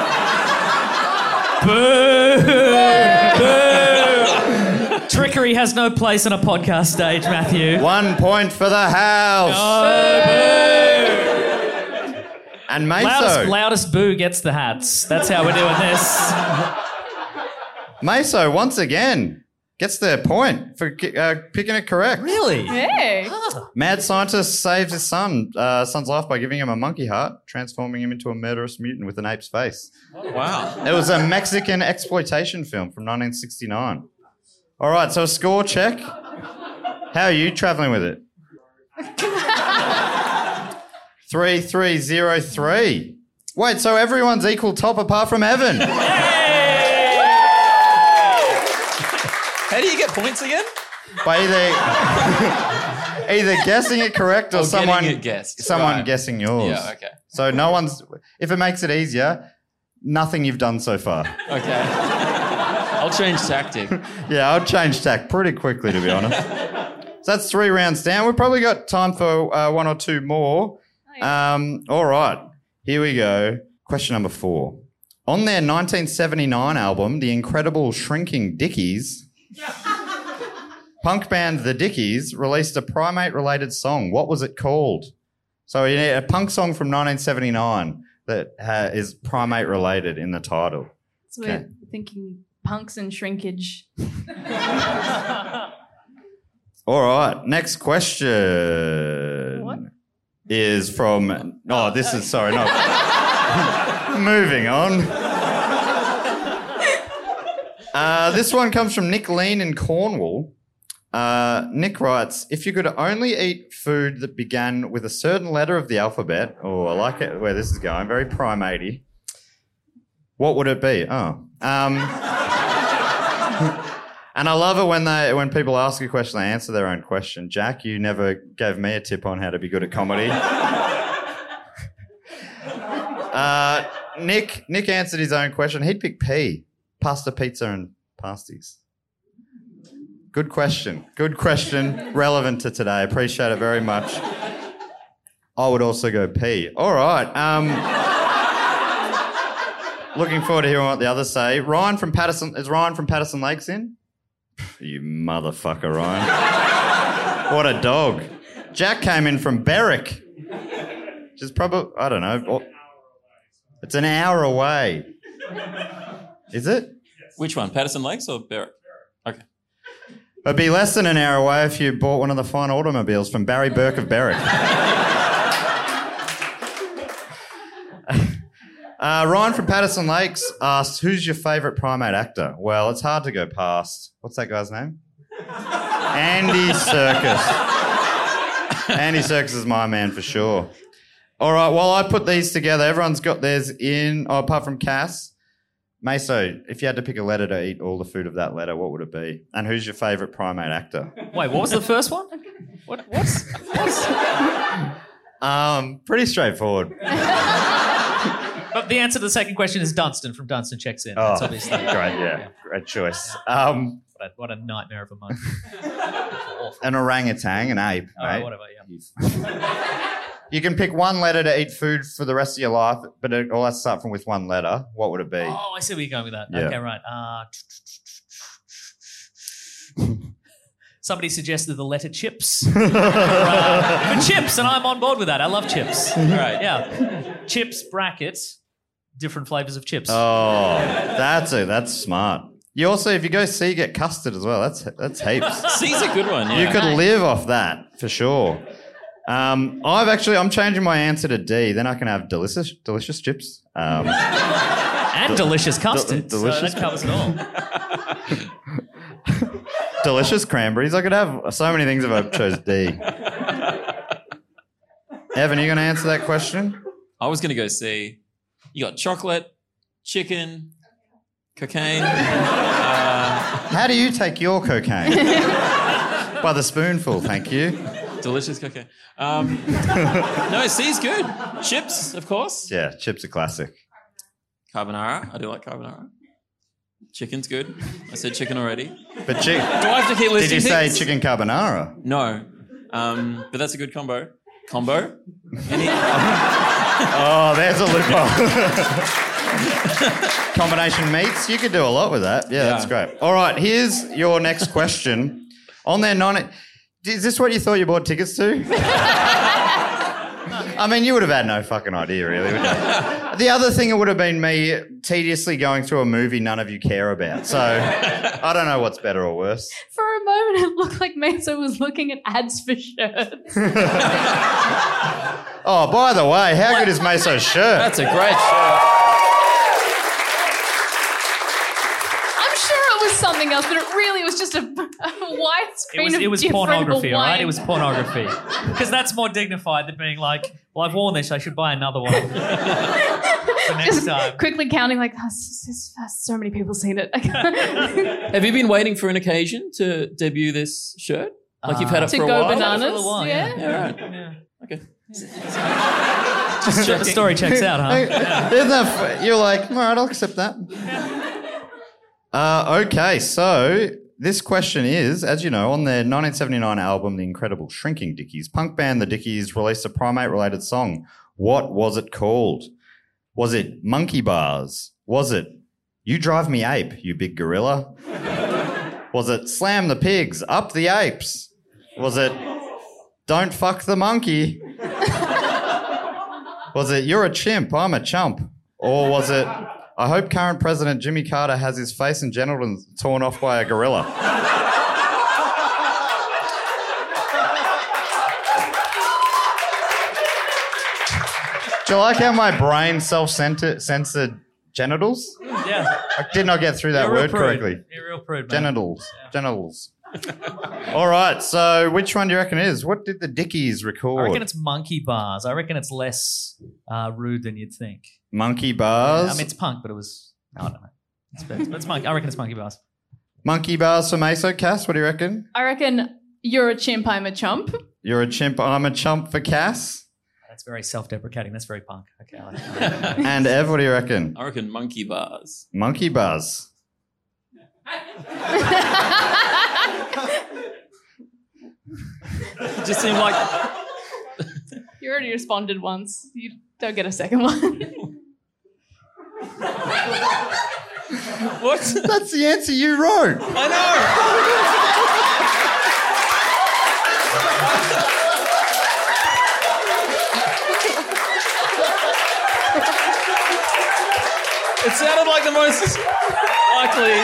Boo! Trickery has no place on a podcast stage, Matthew. One point for the house. No, boo! And Meso. Loudest, loudest boo gets the hats. That's how we're doing this. Meso, once again, gets their point for uh, picking it correct. Really? Hey. Mad scientist saves his son, uh, son's life by giving him a monkey heart, transforming him into a murderous mutant with an ape's face. Wow. It was a Mexican exploitation film from nineteen sixty-nine. All right, so a score check. How are you travelling with it? Three, three, zero, three. Wait, so everyone's equal top apart from Evan. How do you get points again? By either either guessing it correct or Or getting someone it guessed. someone Right. guessing yours. Yeah, okay. So no one's. If it makes it easier, nothing you've done so far. Okay. I'll change tactic. Yeah, I'll change tack pretty quickly, to be honest. So that's three rounds down. We've probably got time for uh, one or two more. Um, all right, here we go. Question number four. On their nineteen seventy-nine album, The Incredible Shrinking Dickies, punk band The Dickies released a primate-related song. What was it called? So you need a punk song from nineteen seventy-nine that uh, is primate-related in the title. So Okay. we're thinking punks and shrinkage. All right, next question. What? Is from... Oh, this is... Sorry, not... Moving on. Uh, this one comes from Nick Lean in Cornwall. Uh, Nick writes, if you could only eat food that began with a certain letter of the alphabet... Oh, I like it where this is going. Very primate-y. What would it be? Oh. Um, And I love it when they when people ask a question, they answer their own question. Jack, you never gave me a tip on how to be good at comedy. uh, Nick Nick answered his own question. He'd pick P, pasta, pizza, and pasties. Good question. Good question. Relevant to today. Appreciate it very much. I would also go P. All right. Um, looking forward to hearing what the others say. Ryan from Patterson. Is Ryan from Patterson Lakes in? You motherfucker, Ryan. What a dog. Jack came in from Berwick. Which is probably, I don't know. It's an hour away. Is it? Which one, Patterson Lakes or Berwick? Okay. It'd be less than an hour away if you bought one of the fine automobiles from Barry Burke of Berwick. Uh, Ryan from Patterson Lakes asked, who's your favourite primate actor? Well, it's hard to go past. What's that guy's name? Andy Serkis. Andy Serkis is my man for sure. All right, while I put these together, everyone's got theirs in, oh, apart from Cass. Meso, if you had to pick a letter to eat all the food of that letter, what would it be? And who's your favourite primate actor? Wait, what was the first one? What? What's? what's... Um, pretty straightforward. But the answer to the second question is Dunstan from Dunstan Checks In. That's Oh, obviously great, yeah, yeah. Great choice. Um, what, a, what a nightmare of a month. An orangutan, an ape, Oh, mate. whatever, yeah. You can pick one letter to eat food for the rest of your life, but it all has to start from with one letter. What would it be? Oh, I see where you're going with that. Yeah. Okay, right. Uh, somebody suggested the letter chips. for, uh, for chips, and I'm on board with that. I love chips. Right, yeah. Chips, brackets, different flavours of chips. Oh, that's a, that's smart. You also, if you go C, get custard as well. That's that's heaps. C's a good one, yeah. You could live off that for sure. Um, I've actually, I'm changing my answer to D. Then I can have delicious, delicious chips. Um, and del- delicious custard. del- delicious so that covers it all. delicious cranberries. I could have so many things if I chose D. Evan, are you going to answer that question? I was going to go C. You got chocolate, chicken, cocaine. uh, How do you take your cocaine? By the spoonful, thank you. Delicious cocaine. Um, no, C's good. Chips, of course. Yeah, chips are classic. Carbonara. I do like carbonara. Chicken's good. I said chicken already. But chi- do I have to keep listing Did you things? say chicken carbonara? No. Um, but that's a good combo. Combo? Any... Oh, there's a loophole. Combination meats. You could do a lot with that. Yeah, Yeah. that's great. All right, here's your next question. On their non... Is this what you thought you bought tickets to? I mean, you would have had no fucking idea, really, would you? The other thing, it would have been me tediously going through a movie none of you care about. So I don't know what's better or worse. For a moment, it looked like Mesa was looking at ads for shirts. Oh, by the way, how good is Meso's shirt? That's a great shirt. I'm sure it was something else, but it really was just a, a white It screen was, of it was different pornography, all right? wine. It was pornography. Because that's more dignified than being like, well, I've worn this, I should buy another one for next Just time. quickly counting, like, oh, s- s- s- so many people seen it. Have you been waiting for an occasion to debut this shirt? Like you've had it to for a go while? bananas. For a little while, yeah. yeah. Yeah, right. Yeah. Okay. Just the story checks out, huh? Isn't that f- You're like, all right, I'll accept that. Uh, okay, so this question is, as you know, on their nineteen seventy-nine album, The Incredible Shrinking Dickies, punk band The Dickies released a primate-related song. What was it called? Was it Monkey Bars? Was it You Drive Me Ape, You Big Gorilla? Was it Slam the Pigs, Up the Apes? Was it Don't Fuck the Monkey? Was it You're a Chimp, I'm a Chump? Or was it I hope current President Jimmy Carter has his face and genitals torn off by a gorilla? Do you like how my brain self-censored genitals? Yeah. I did not get through that You're a real word prude. correctly. You're a real prude, man. Genitals. Genitals. All right, so which one do you reckon it is? What did the Dickies record? I reckon it's monkey bars. I reckon it's less uh, rude than you'd think. Monkey Bars? Yeah, I mean, it's punk, but it was... I don't know. It's, it's, it's monkey. I reckon it's monkey bars. Monkey bars for Meso. Cass, what do you reckon? I reckon you're a chimp, I'm a chump. You're a chimp, I'm a chump for Cass. That's very self-deprecating. That's very punk. Okay. I like that. And Ev, what do you reckon? I reckon monkey bars. Monkey bars. It just seemed like You already responded once. You don't get a second one. what? That's the answer you wrote. I know. It sounded like the most likely.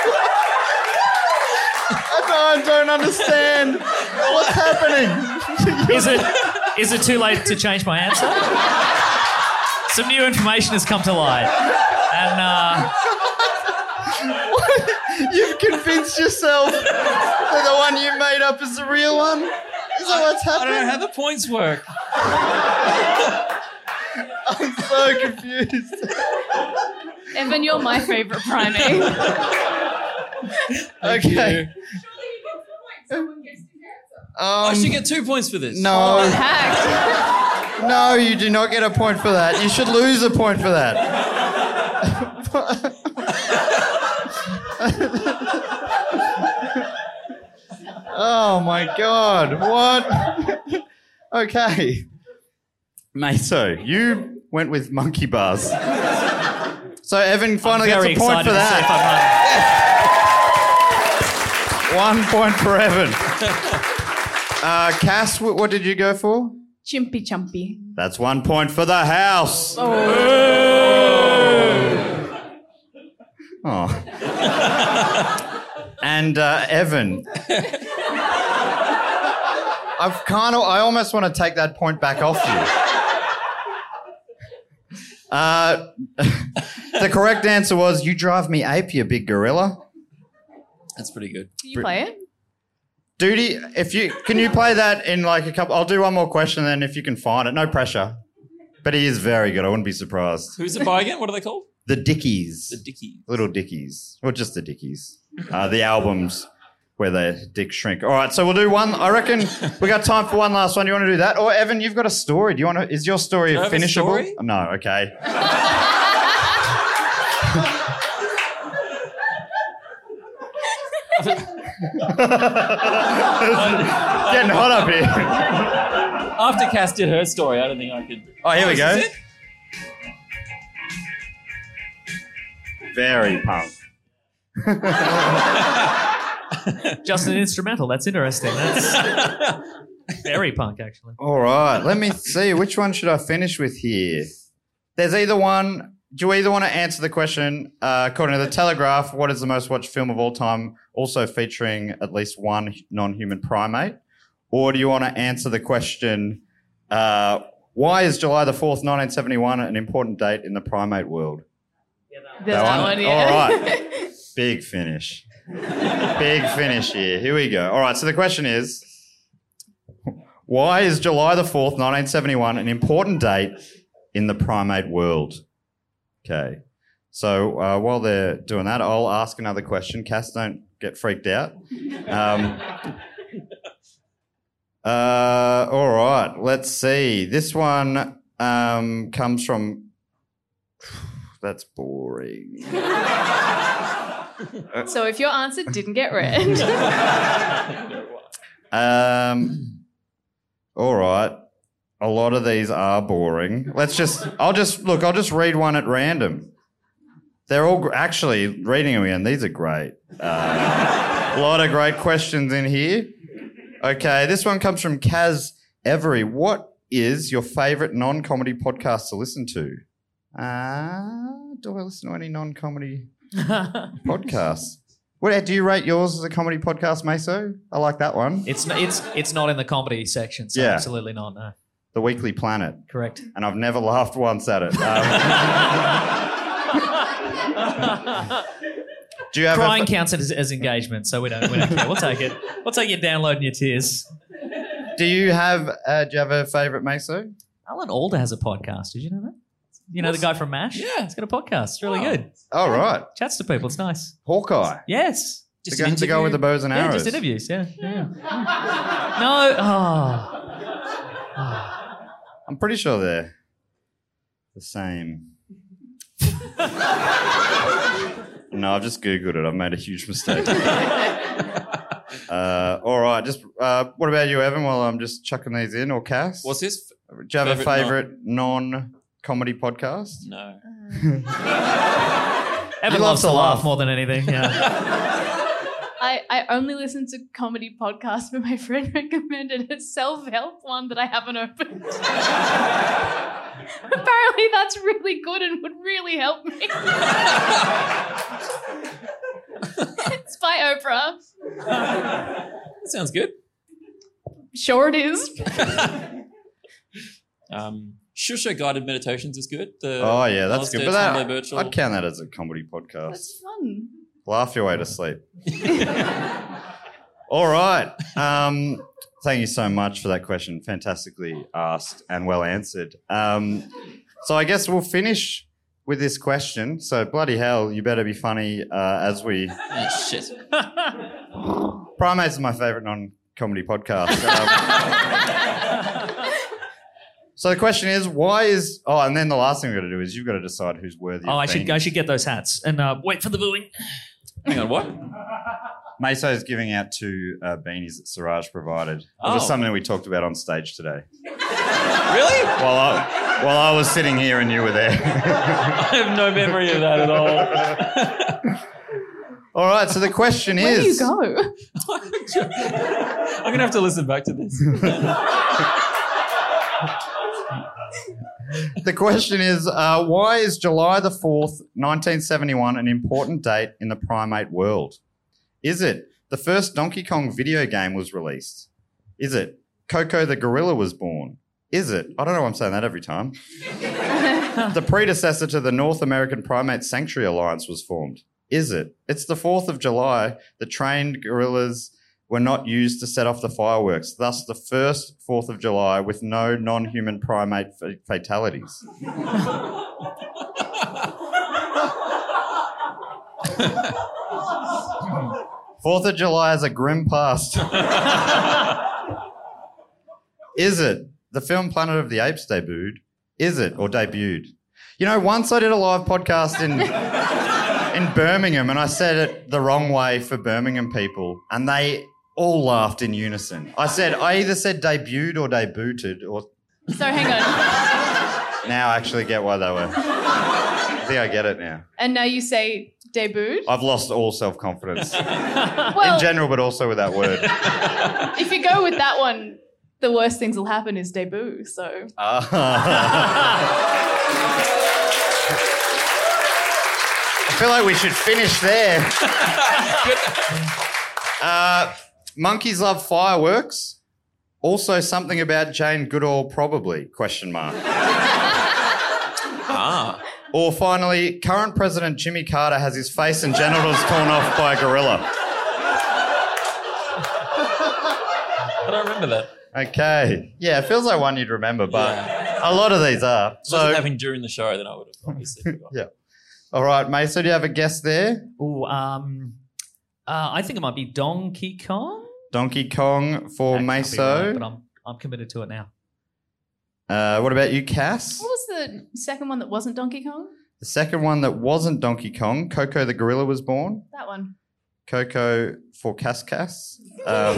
I don't understand what's happening. Is it is it too late to change my answer? Some new information has come to light. And uh You've convinced yourself that the one you made up is the real one? Is that what's I happening? don't know how the points work. I'm so confused. Evan, you're my favourite primate. Okay. I Um, should get two points for this. no. Hack. No, you do not get a point for that. You should lose a point for that. Oh my God, what? Okay. Meso, you went with monkey bars. So Evan finally I'm gets very a point excited for to see if that. I'm One point for Evan. Uh, Cass, wh- what did you go for? Chimpy chumpy. That's one point for the house. Oh. Oh. And uh, Evan, I've kind of, I almost want to take that point back off you. Uh, the correct answer was, you drive me ape, you big gorilla. That's pretty good. Do you play it? Duty, if you, can you play that in like a couple, I'll do one more question then if you can find it. No pressure. But he is very good. I wouldn't be surprised. Who's it by again? What are they called? The Dickies. The Dickies. Little Dickies. Or just the Dickies. Uh, the albums where their dicks shrink. All right, so we'll do one. I reckon we got time for one last one. You want to do that? Or Evan, you've got a story. Do you want to, is your story Do I have a finishable? story? No, okay. Getting hot up here. After Cass did her story, I don't think I could. Oh, here we this go. is it? Very punk. just an instrumental. That's interesting. That's very punk, actually. All right, let me see. Which one should I finish with here? There's either one. Do you either want to answer the question, uh, according to The Telegraph, what is the most watched film of all time, also featuring at least one non-human primate? Or do you want to answer the question, uh, why is July the fourth, nineteen seventy-one an important date in the primate world? There's that one, yeah. All right. Big finish. Big finish here. Here we go. All right, so the question is, why is July the fourth, nineteen seventy-one an important date in the primate world? Okay. So uh, while they're doing that, I'll ask another question. Cass, don't get freaked out. Um, uh, all right, let's see. This one um, comes from... That's boring. So if your answer didn't get read. um, all right. A lot of these are boring. Let's just, I'll just, look, I'll just read one at random. They're all, actually, reading them again, these are great. Uh, a lot of great questions in here. Okay, this one comes from Kaz Every. What is your favourite non-comedy podcast to listen to? Uh, do I listen to any non-comedy podcasts? What, do you rate yours as a comedy podcast, Meso? I like that one. It's it's it's not in the comedy section, so Yeah. absolutely not. No. The Weekly Planet. Correct. And I've never laughed once at it. Um, do you have Crying a, counts as, as engagement, so we don't we don't care. We'll take it. We'll take you downloading your tears. Do you have uh, do you have a favourite, Meso? Alan Alda has a podcast. Did you know that? You know the guy from MASH? Yeah. He's got a podcast. It's really good. Oh, right. Chats to people. It's nice. Hawkeye. Yes. Just to go, an to go with the bows and Yeah, arrows. just interviews. Yeah. yeah. no. Oh. I'm pretty sure they're the same. No, I've just Googled it. I've made a huge mistake. uh, all right. Just uh, what about you, Evan? While I'm just chucking these in, or Cass? What's this? Do you have Favorite a favourite non-comedy podcast? No. Evan He loves loves to to laugh laugh. more than anything. Yeah. I, I only listen to comedy podcasts, but my friend recommended a self-help one that I haven't opened. Apparently that's really good and would really help me. It's by Oprah. That sounds good. Sure it is. Um, Shusha Guided Meditations is good. The Oh yeah, that's Alistair good. But that, Tumblr Birchall. I'd count that as a comedy podcast. That's fun. Laugh your way to sleep. All right. Um, thank you so much for that question. Fantastically asked and well answered. Um, so I guess we'll finish with this question. So bloody hell, you better be funny uh, as we... Oh, shit. Primates is my favourite non-comedy podcast. Um, so the question is, why is... Oh, and then the last thing we've got to do is you've got to decide who's worthy Oh, of I should being- I should get those hats and uh, wait for the booing. Hang on, what? Meso is giving out two uh, beanies that Siraj provided. It Oh. was something we talked about on stage today. Really? While I, while I was sitting here and you were there. I have no memory of that at all. All right, so the question Where do you is... go? I'm going to have to listen back to this. The question is, uh, why is July the fourth, nineteen seventy-one an important date in the primate world? Is it the first Donkey Kong video game was released? Is it Coco the gorilla was born? Is it, I don't know why I'm saying that every time, the predecessor to the North American Primate Sanctuary Alliance was formed? Is it, it's the fourth of July, the trained gorillas were not used to set off the fireworks, thus the first fourth of July with no non-human primate fa- fatalities. fourth of July has a grim past. Is it the film Planet of the Apes debuted? Is it, or debuted? You know, once I did a live podcast in in Birmingham and I said it the wrong way for Birmingham people and they all laughed in unison. I said, I either said debuted or debuted or... So hang on. Now I actually get why they were... I think I get it now. And now you say debuted? I've lost all self-confidence. Well, in general, but also with that word. if you go with that one, the worst things will happen is debut, so... I feel like we should finish there. uh, monkeys love fireworks. Also something about Jane Goodall, probably, question mark. Ah. Or finally, current President Jimmy Carter has his face and genitals torn off by a gorilla. I don't remember that. Okay. Yeah, it feels like one you'd remember, but Yeah. a lot of these are. So, So, it happened during the show, then I would have obviously forgotten. yeah. All right, mate. So do you have a guess there? Ooh, um, uh, I think it might be Donkey Kong. Donkey Kong for That can't be Meso. right, but I'm I'm committed to it now. Uh, what about you, Cass? What was the second one that wasn't Donkey Kong? The second one that wasn't Donkey Kong, Coco the gorilla was born. That one. Coco for Cass Cass. Um,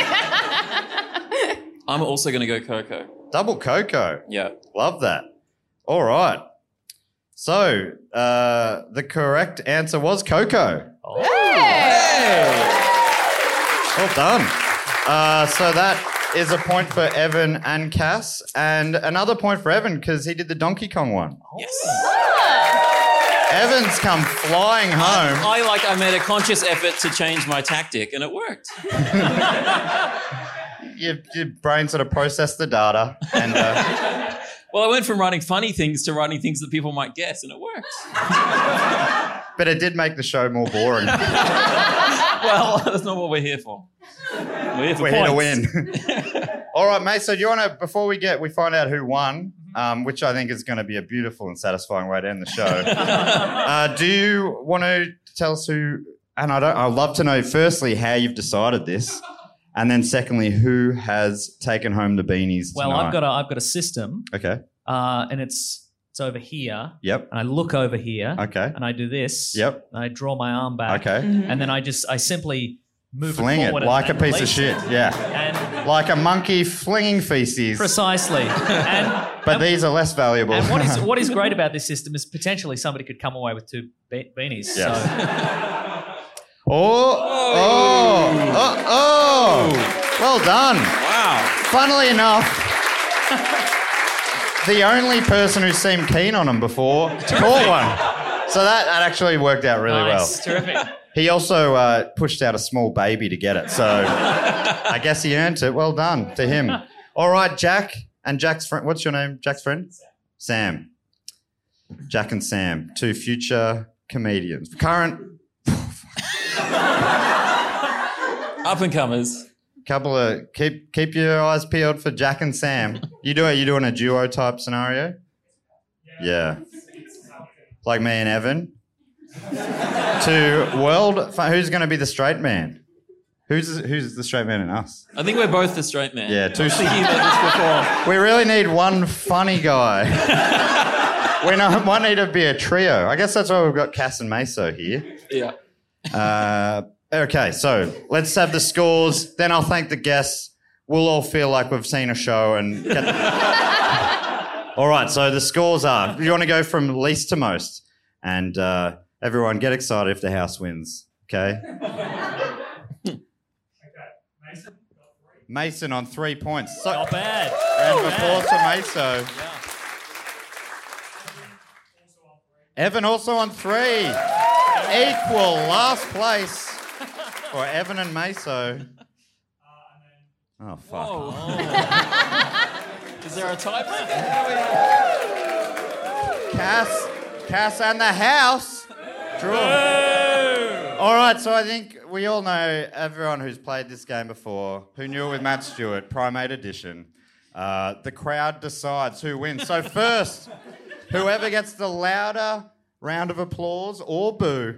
I'm also going to go Coco. double Coco. Yeah. Love that. All right. So uh, the correct answer was Coco. Well done. Uh, so that is a point for Evan and Cass, and another point for Evan because he did the Donkey Kong one. Yes. Evan's come flying home. I like I made a conscious effort to change my tactic and it worked. Your, your brain sort of processed the data, and uh, Well, I went from writing funny things to writing things that people might guess and it worked. but it did make the show more boring. Well, that's not what we're here for. We're here for We're here to points. win. All right, mate. So do you want to, before we get, we find out who won, um, which I think is going to be a beautiful and satisfying way to end the show. uh, do you want to tell us who and I don't. I'd love to know, firstly, how you've decided this, and then secondly, who has taken home the beanies Well, tonight? I've got a I've got a system, Okay. uh, and it's it's over here. Yep. And I look over here. Okay. And I do this. Yep. And I draw my arm back. Okay. Mm-hmm. And then I just I simply move Fling it it forward like a and piece of release shit. it. Yeah. And Like a monkey flinging feces. precisely. And But these are less valuable. and what is what is great about this system is potentially somebody could come away with two be- beanies. Yes. So Oh, oh, oh, oh. Well done. Wow. Funnily enough, the only person who seemed keen on him before caught one. So that, that actually worked out really nice, well. terrific. He also uh, pushed out a small baby to get it. So I guess he earned it. Well done to him. All right, Jack and Jack's friend. What's your name? Jack's friend? Sam. Jack and Sam, two future comedians. Current Up and comers. couple of keep keep your eyes peeled for Jack and Sam. You do it. You doing a duo type scenario? Yeah. Like me and Evan. To world. Who's going to be the straight man? Who's who's the straight man in us? I think we're both the straight man. Yeah, two. I was thinking about this before. We really need one funny guy. We know, might need to be a trio. I guess that's why we've got Cass and Meso here. Yeah. Uh, okay, so let's have the scores. Then I'll thank the guests. We'll all feel like we've seen a show and get all right, so the scores are, you want to go from least to most. And uh, everyone get excited if the house wins, okay? Mason on three points. So, Not bad. round of Not applause bad. for Meso. Evan also on three. Equal last place for Evan and Meso. Oh, fuck. Is there a tiebreaker? Cass, Cass and the house. Draw. All right, so I think we all know, everyone who's played this game before, who knew it with Matt Stewart, Primate Edition, uh, the crowd decides who wins. So first, whoever gets the louder round of applause or boo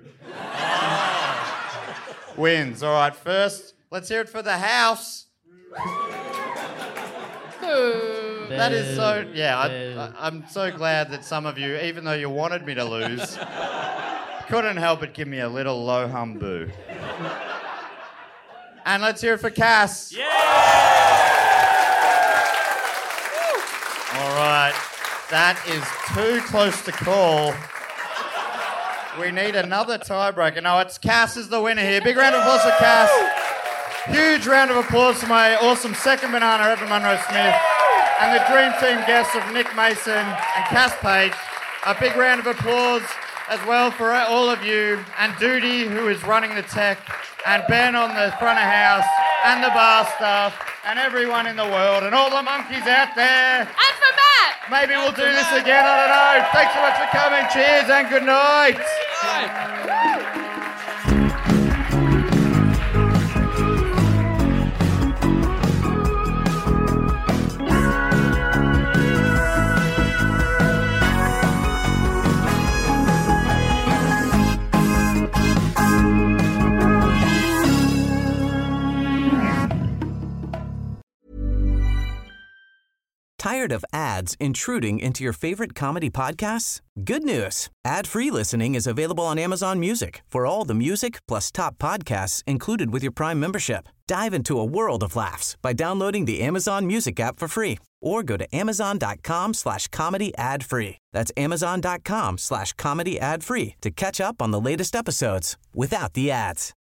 wins. All right, first, let's hear it for the house. That is so, yeah, I, I, I'm so glad that some of you, even though you wanted me to lose, couldn't help but give me a little low hum boo. And let's hear it for Cass. Yeah! All right, that is too close to call. We need another tiebreaker. No, it's Cass is the winner here. Big round of applause for Cass. Huge round of applause for my awesome second banana, Evan Munro Smith, and the dream team guests of Nick Mason and Cass Page. A big round of applause as well for all of you, and Duty, who is running the tech, and Ben on the front of house, and the bar staff, and everyone in the world, and all the monkeys out there. And for Matt! Maybe we'll do this again, I don't know. Thanks so much for coming. Cheers and good night. Tired of ads intruding into your favorite comedy podcasts? Good news. Ad-free listening is available on Amazon Music for all the music plus top podcasts included with your Prime membership. Dive into a world of laughs by downloading the Amazon Music app for free or go to amazon.com slash comedy ad free. That's amazon.com slash comedy ad free to catch up on the latest episodes without the ads.